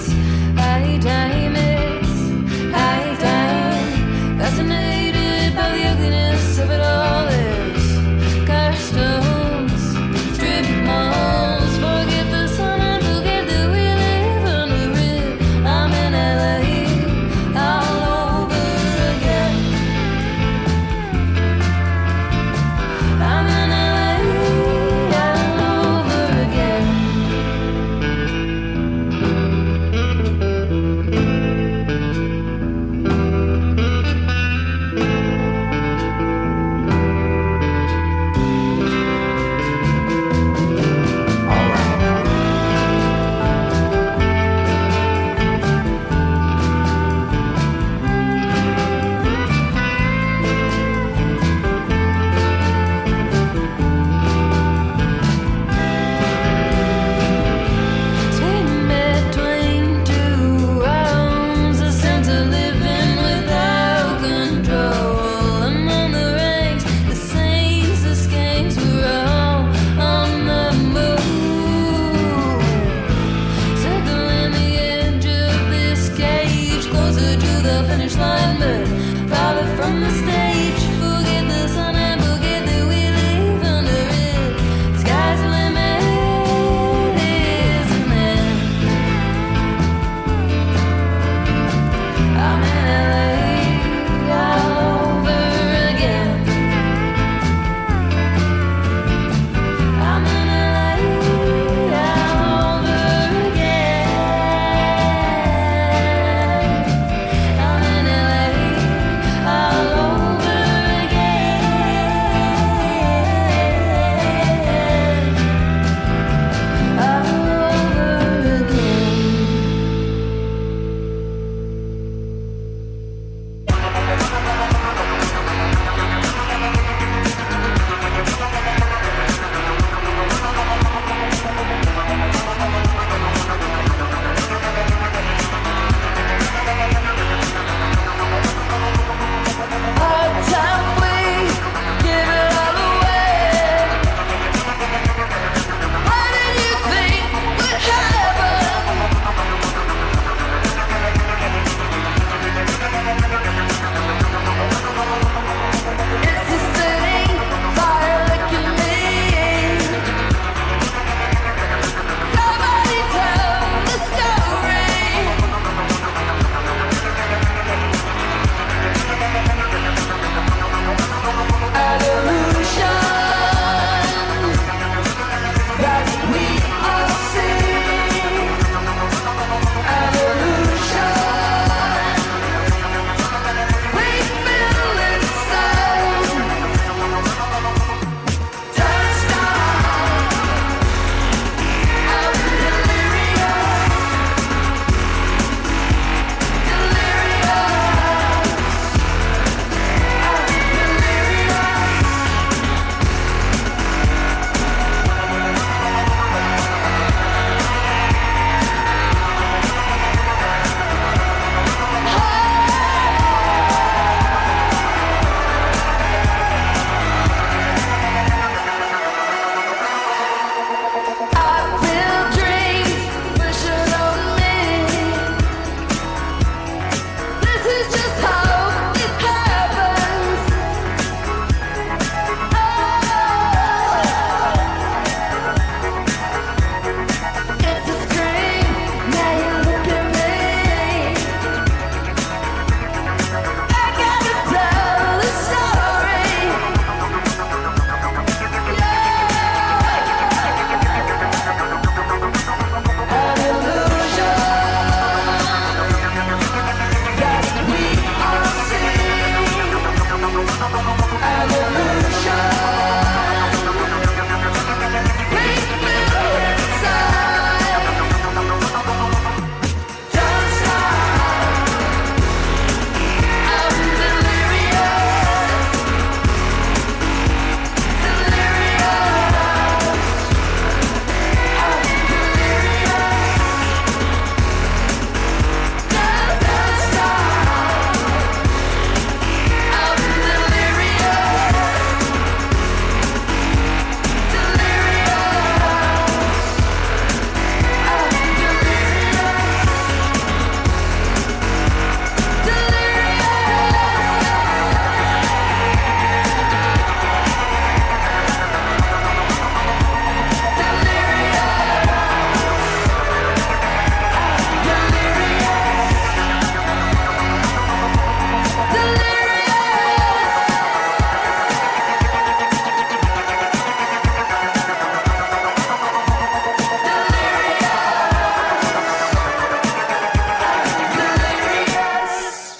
Fascinated by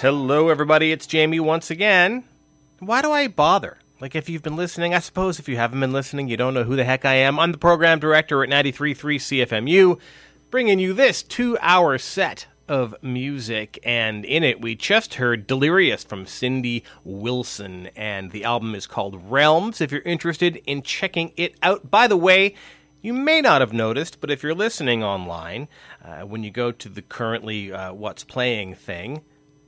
Hello, everybody. It's Jamie once again. Why do I bother? Like, if you've been listening, I suppose if you haven't been listening, you don't know who the heck I am. I'm the program director at 93.3 CFMU, bringing you this 2-hour set of music. And in it, we just heard Delirious from Cindy Wilson, and the album is called Realms, if you're interested in checking it out. By the way, you may not have noticed, but if you're listening online, when you go to the currently What's Playing thing,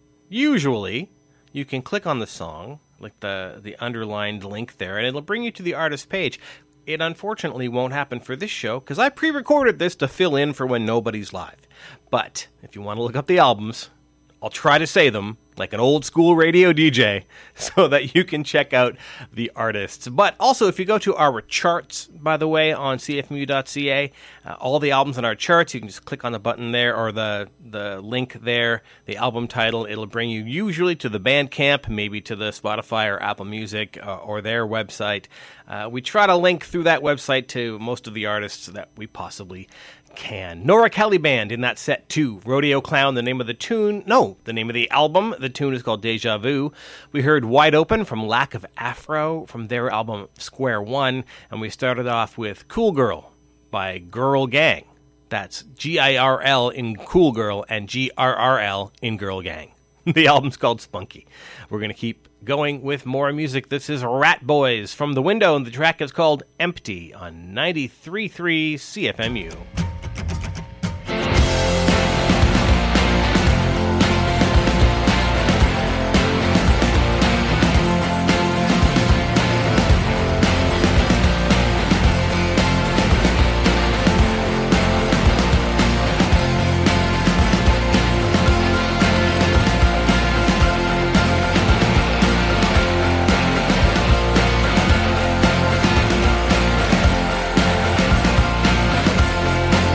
usually you can click on the song, like the underlined link there, and it'll bring you to the artist page. It unfortunately won't happen for this show, because I pre-recorded this to fill in for when nobody's live. But if you want to look up the albums, I'll try to say them like an old school radio DJ so that you can check out the artists. But also, if you go to our charts, by the way, on cfmu.ca, all the albums on our charts, you can just click on the button there or the link there, the album title. It'll bring you usually to the Bandcamp, maybe to the Spotify or Apple Music or their website. We try to link through that website to most of the artists that we possibly can. Nora Kelly Band in that set too. Rodeo Clown, the name of the tune. No, the name of the album. The tune is called Deja Vu. We heard Wide Open from Lack of Afro from their album Square One. And we started off with Cool Girl by Girl Gang. That's G-I-R-L in Cool Girl and G-R-R-L in Girl Gang. The album's called Spunky. We're going to keep going with more music. This is Rat Boys from The Window, and the track is called Empty on 93.3 CFMU. Empty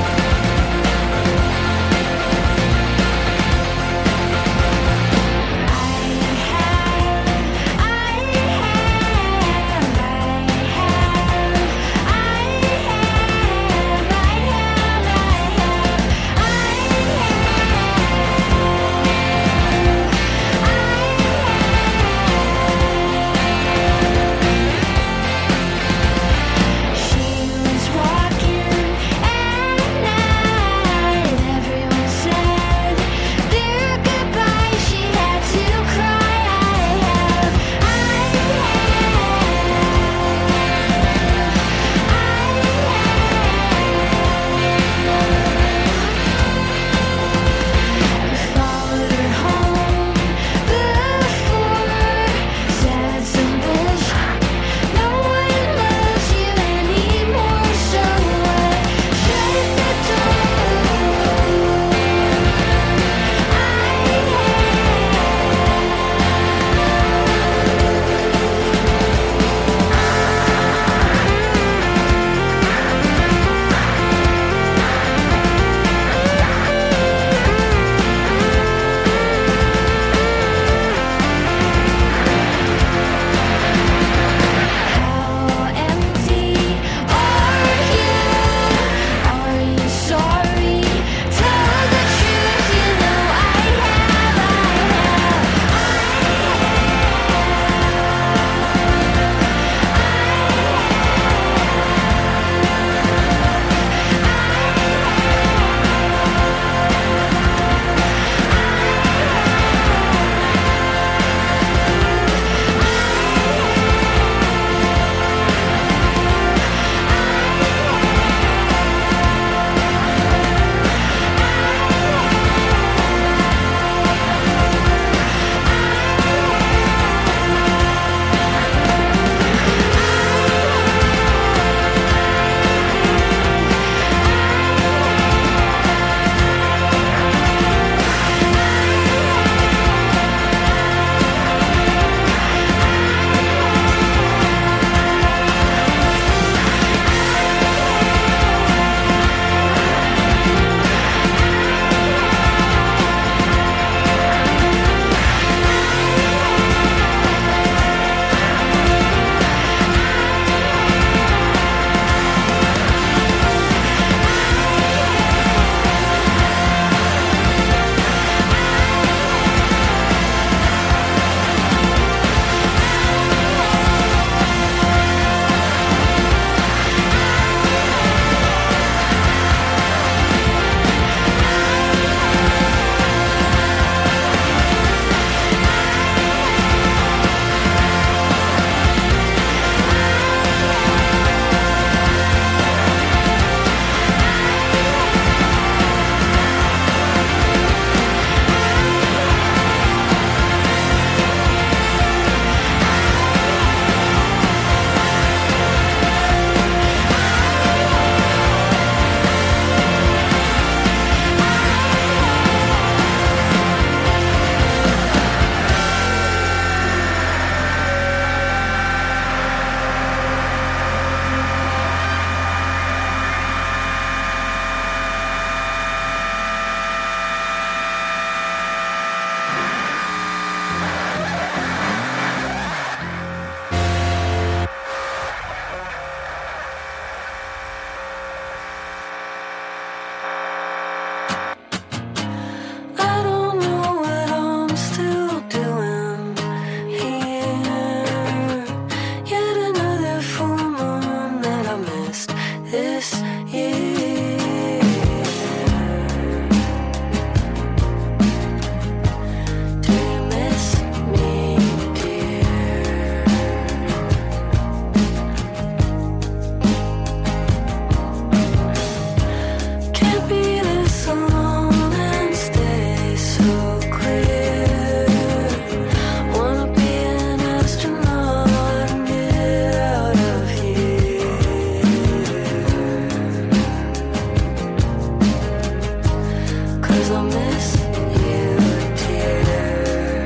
I miss you, dear.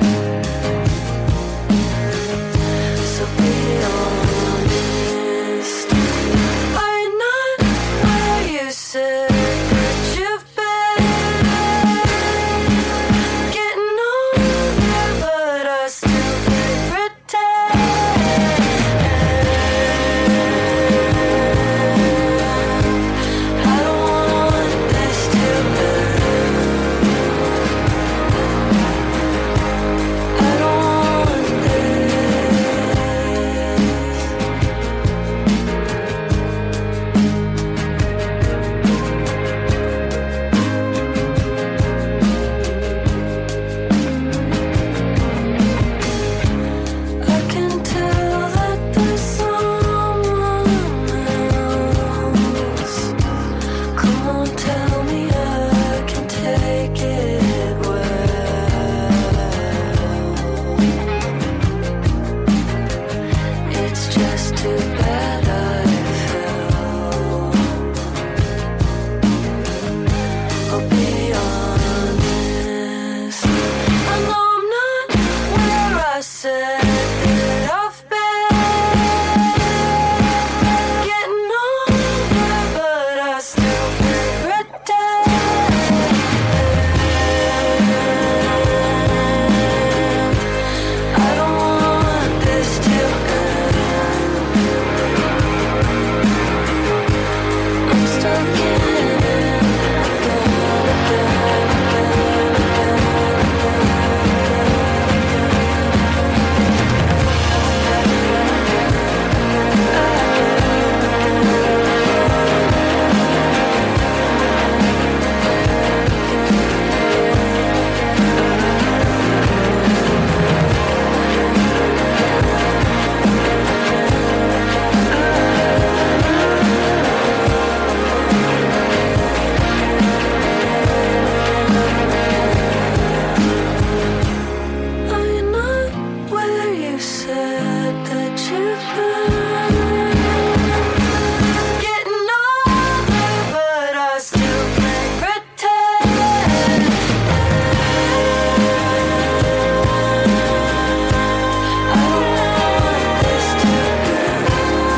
So be honest. Are you not where you said that you've been? Getting older, but I still pretend. I don't want this to end. I don't want this. I can tell that there's someone else. Come on, tell me I can take it well. It's just too bad I fell. I'll be honest. I know I'm not where I said that I've been. Getting older, but I still pretend. I don't want this to end. I'm stuck in it Are you not where you said that you've been? Getting older, but I still can't pretend. I don't want this to end.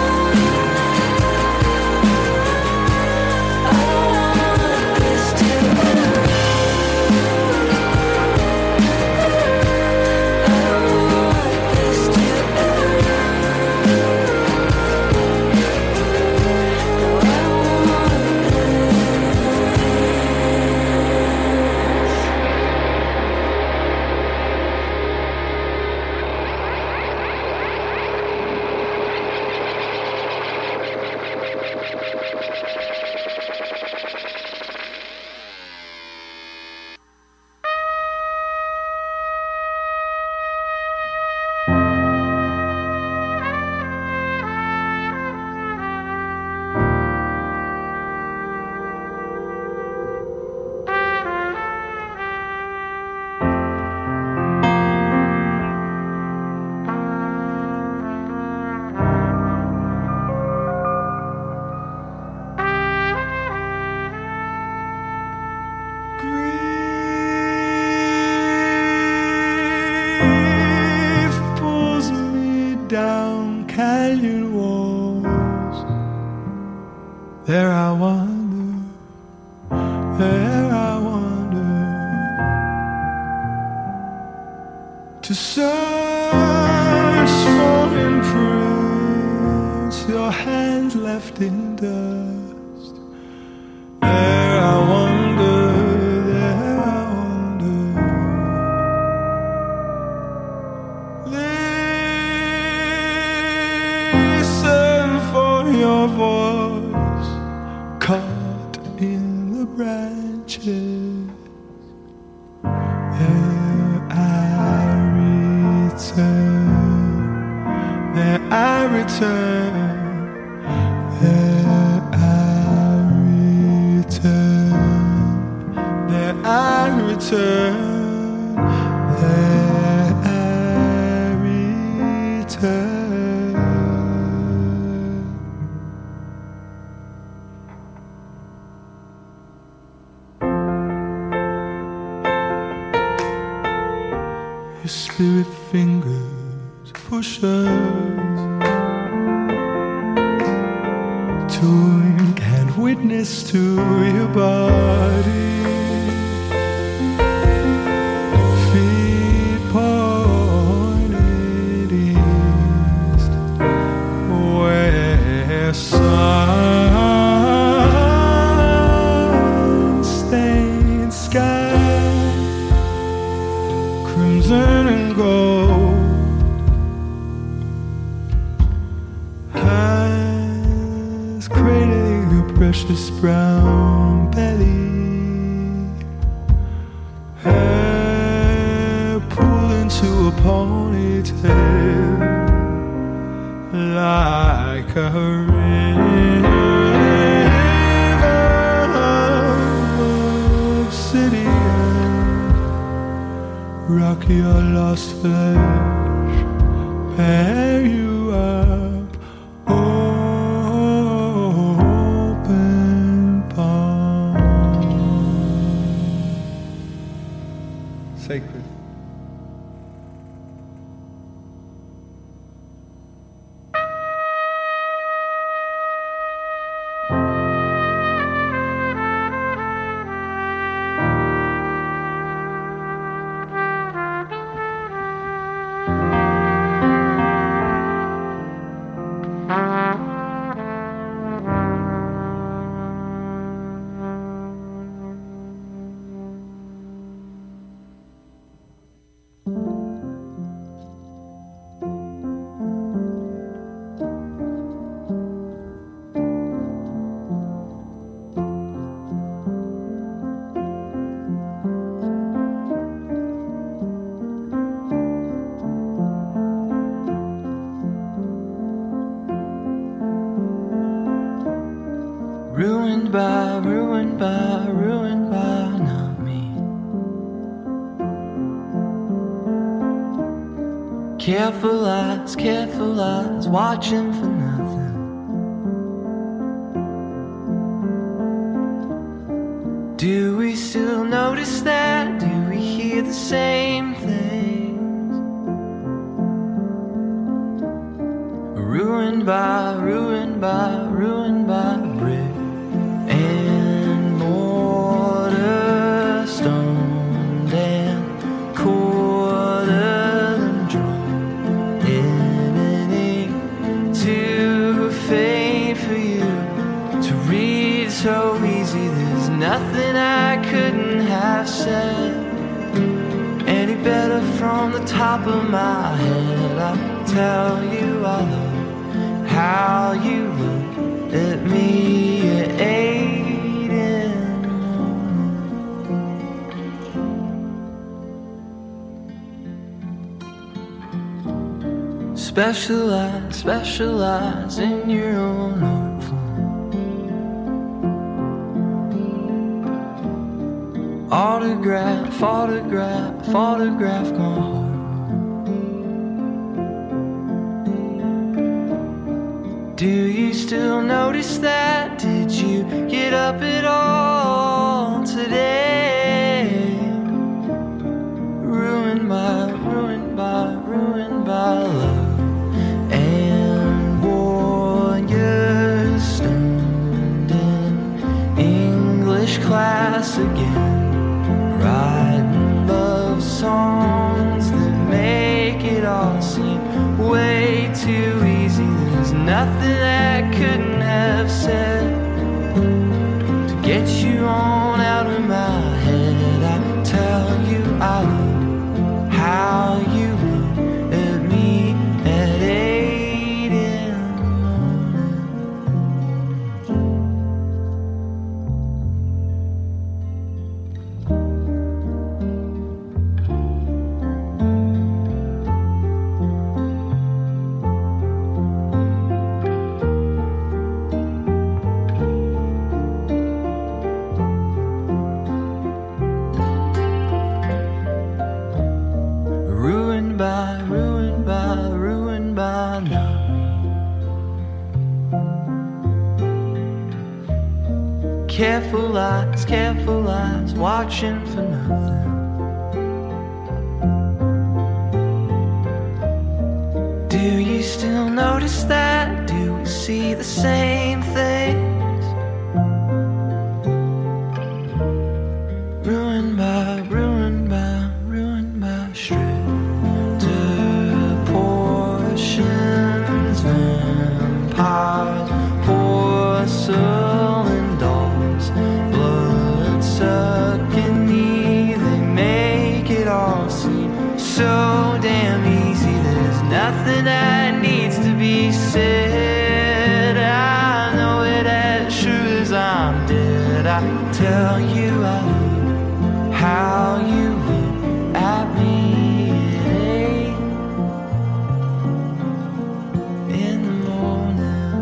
I don't want this to end. Grief pulls me down canyon walls. There I wander, there I wander, to search for imprints your hands left in dust. There I wander, there I wander. Listen for your voice caught in the branches. There I return, there I return, there I return, there I return, there I return. Your spirit fingers push us to and witness to your body. Feet pointed east, where sun-stained sky, crimson and gold, eyes cradling your precious brown belly, hair pulled into a ponytail like a river of obsidian. Rock your lost flesh, bear you up, open palm. Sacred. Ruined by, ruined by, ruined by not me. Careful eyes, watching for nothing. Do we still notice that? Do we hear the same things? Ruined by, ruined by, ruined by brick and mortar, stoned and quartered and drawn in too faint for you to read so easy. There's nothing I couldn't have said any better from the top of my head. I tell you I love how you look at me at 8 in the morning. Specialize in your own art form. Photograph my heart. Do you still notice that? Did you get up at all today? Ruined by, ruined by, ruined by love and warriors stoned in English class again, writing love songs that make it all seem way too easy. There's nothing I couldn't have said to get you on out of my head. I tell you I love how you look at me at 8 in the ruined by not me. Careful eyes, watching for nothing. Do you still notice that? Do we see the same things? Ruin by ruin by ruin by stripped portions, vampires, porcelain dolls, blood-sucking me. They make it all seem so damn easy. There's nothing that needs to be said. I know it as sure as I'm dead. I tell you I love how you look at me at 8 in the morning.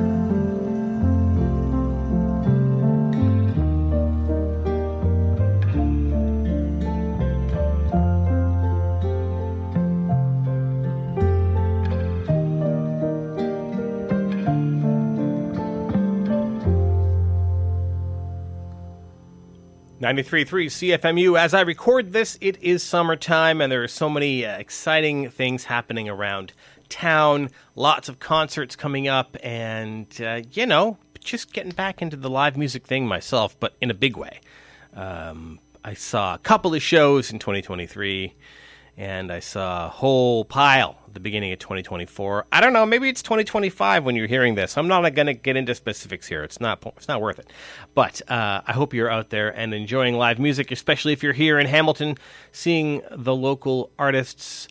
.93.3 CFMU. As I record this, it is summertime, and there are so many exciting things happening around town. Lots of concerts coming up, and, just getting back into the live music thing myself, but in a big way. I saw a couple of shows in 2023, and I saw a whole pile at the beginning of 2024. I don't know, maybe it's 2025 when you're hearing this. I'm not going to get into specifics here. It's not worth it. But I hope you're out there and enjoying live music, especially if you're here in Hamilton, seeing the local artists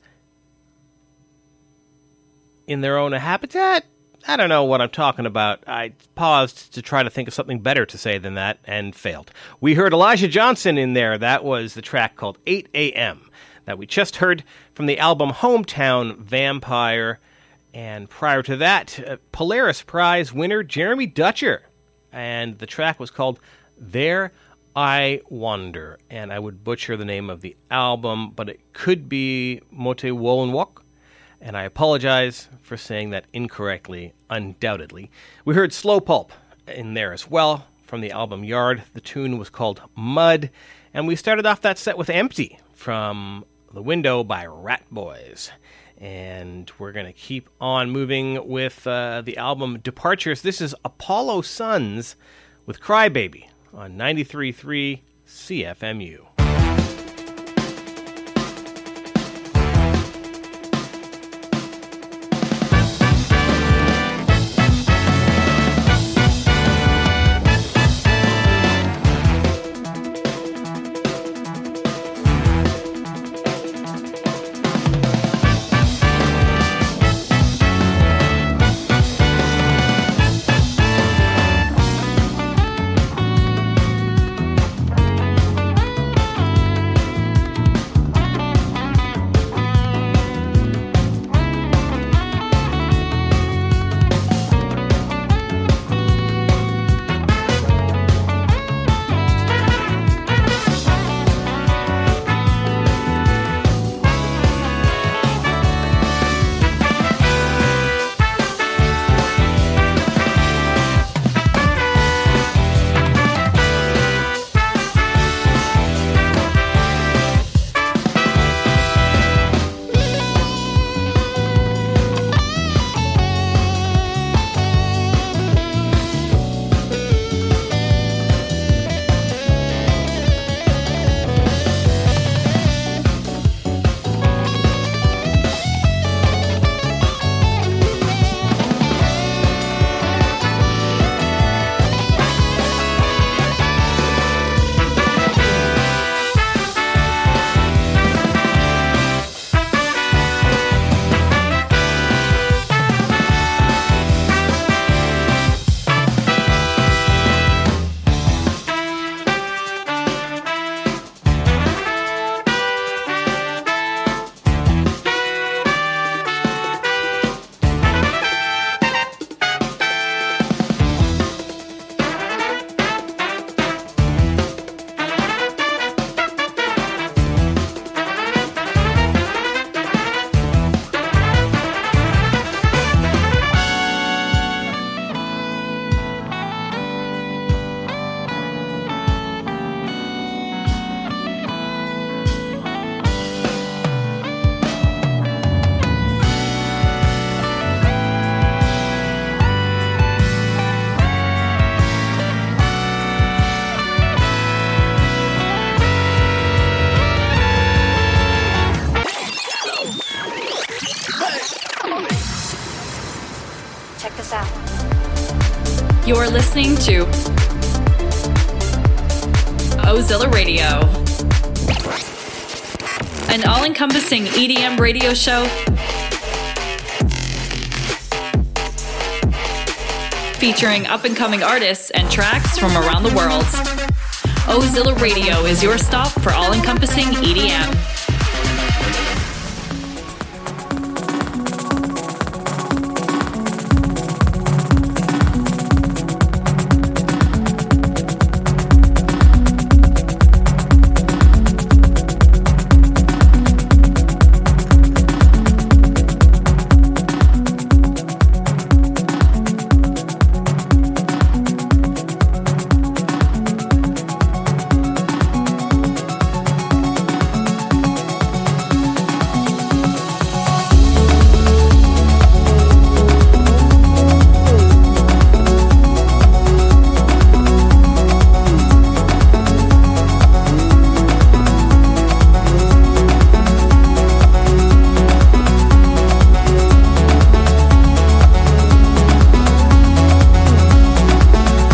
in their own habitat. I don't know what I'm talking about. I paused to try to think of something better to say than that and failed. We heard Elijah Johnson in there. That was the track called 8 a.m. that we just heard from the album Hometown Vampire. And prior to that, Polaris Prize winner Jeremy Dutcher. And the track was called There I Wonder. And I would butcher the name of the album, but it could be Mote Wollenwok. And I apologize for saying that incorrectly, undoubtedly. We heard Slow Pulp in there as well from the album Yard. The tune was called Mud. And we started off that set with Empty from The Window by Rat Boys. And we're going to keep on moving with the album Departures. This is Apollo Sons with Crybaby on 93.3 CFMU. You're listening to Ozilla Radio, an all-encompassing EDM radio show featuring up-and-coming artists and tracks from around the world. Ozilla Radio is your stop for all-encompassing EDM.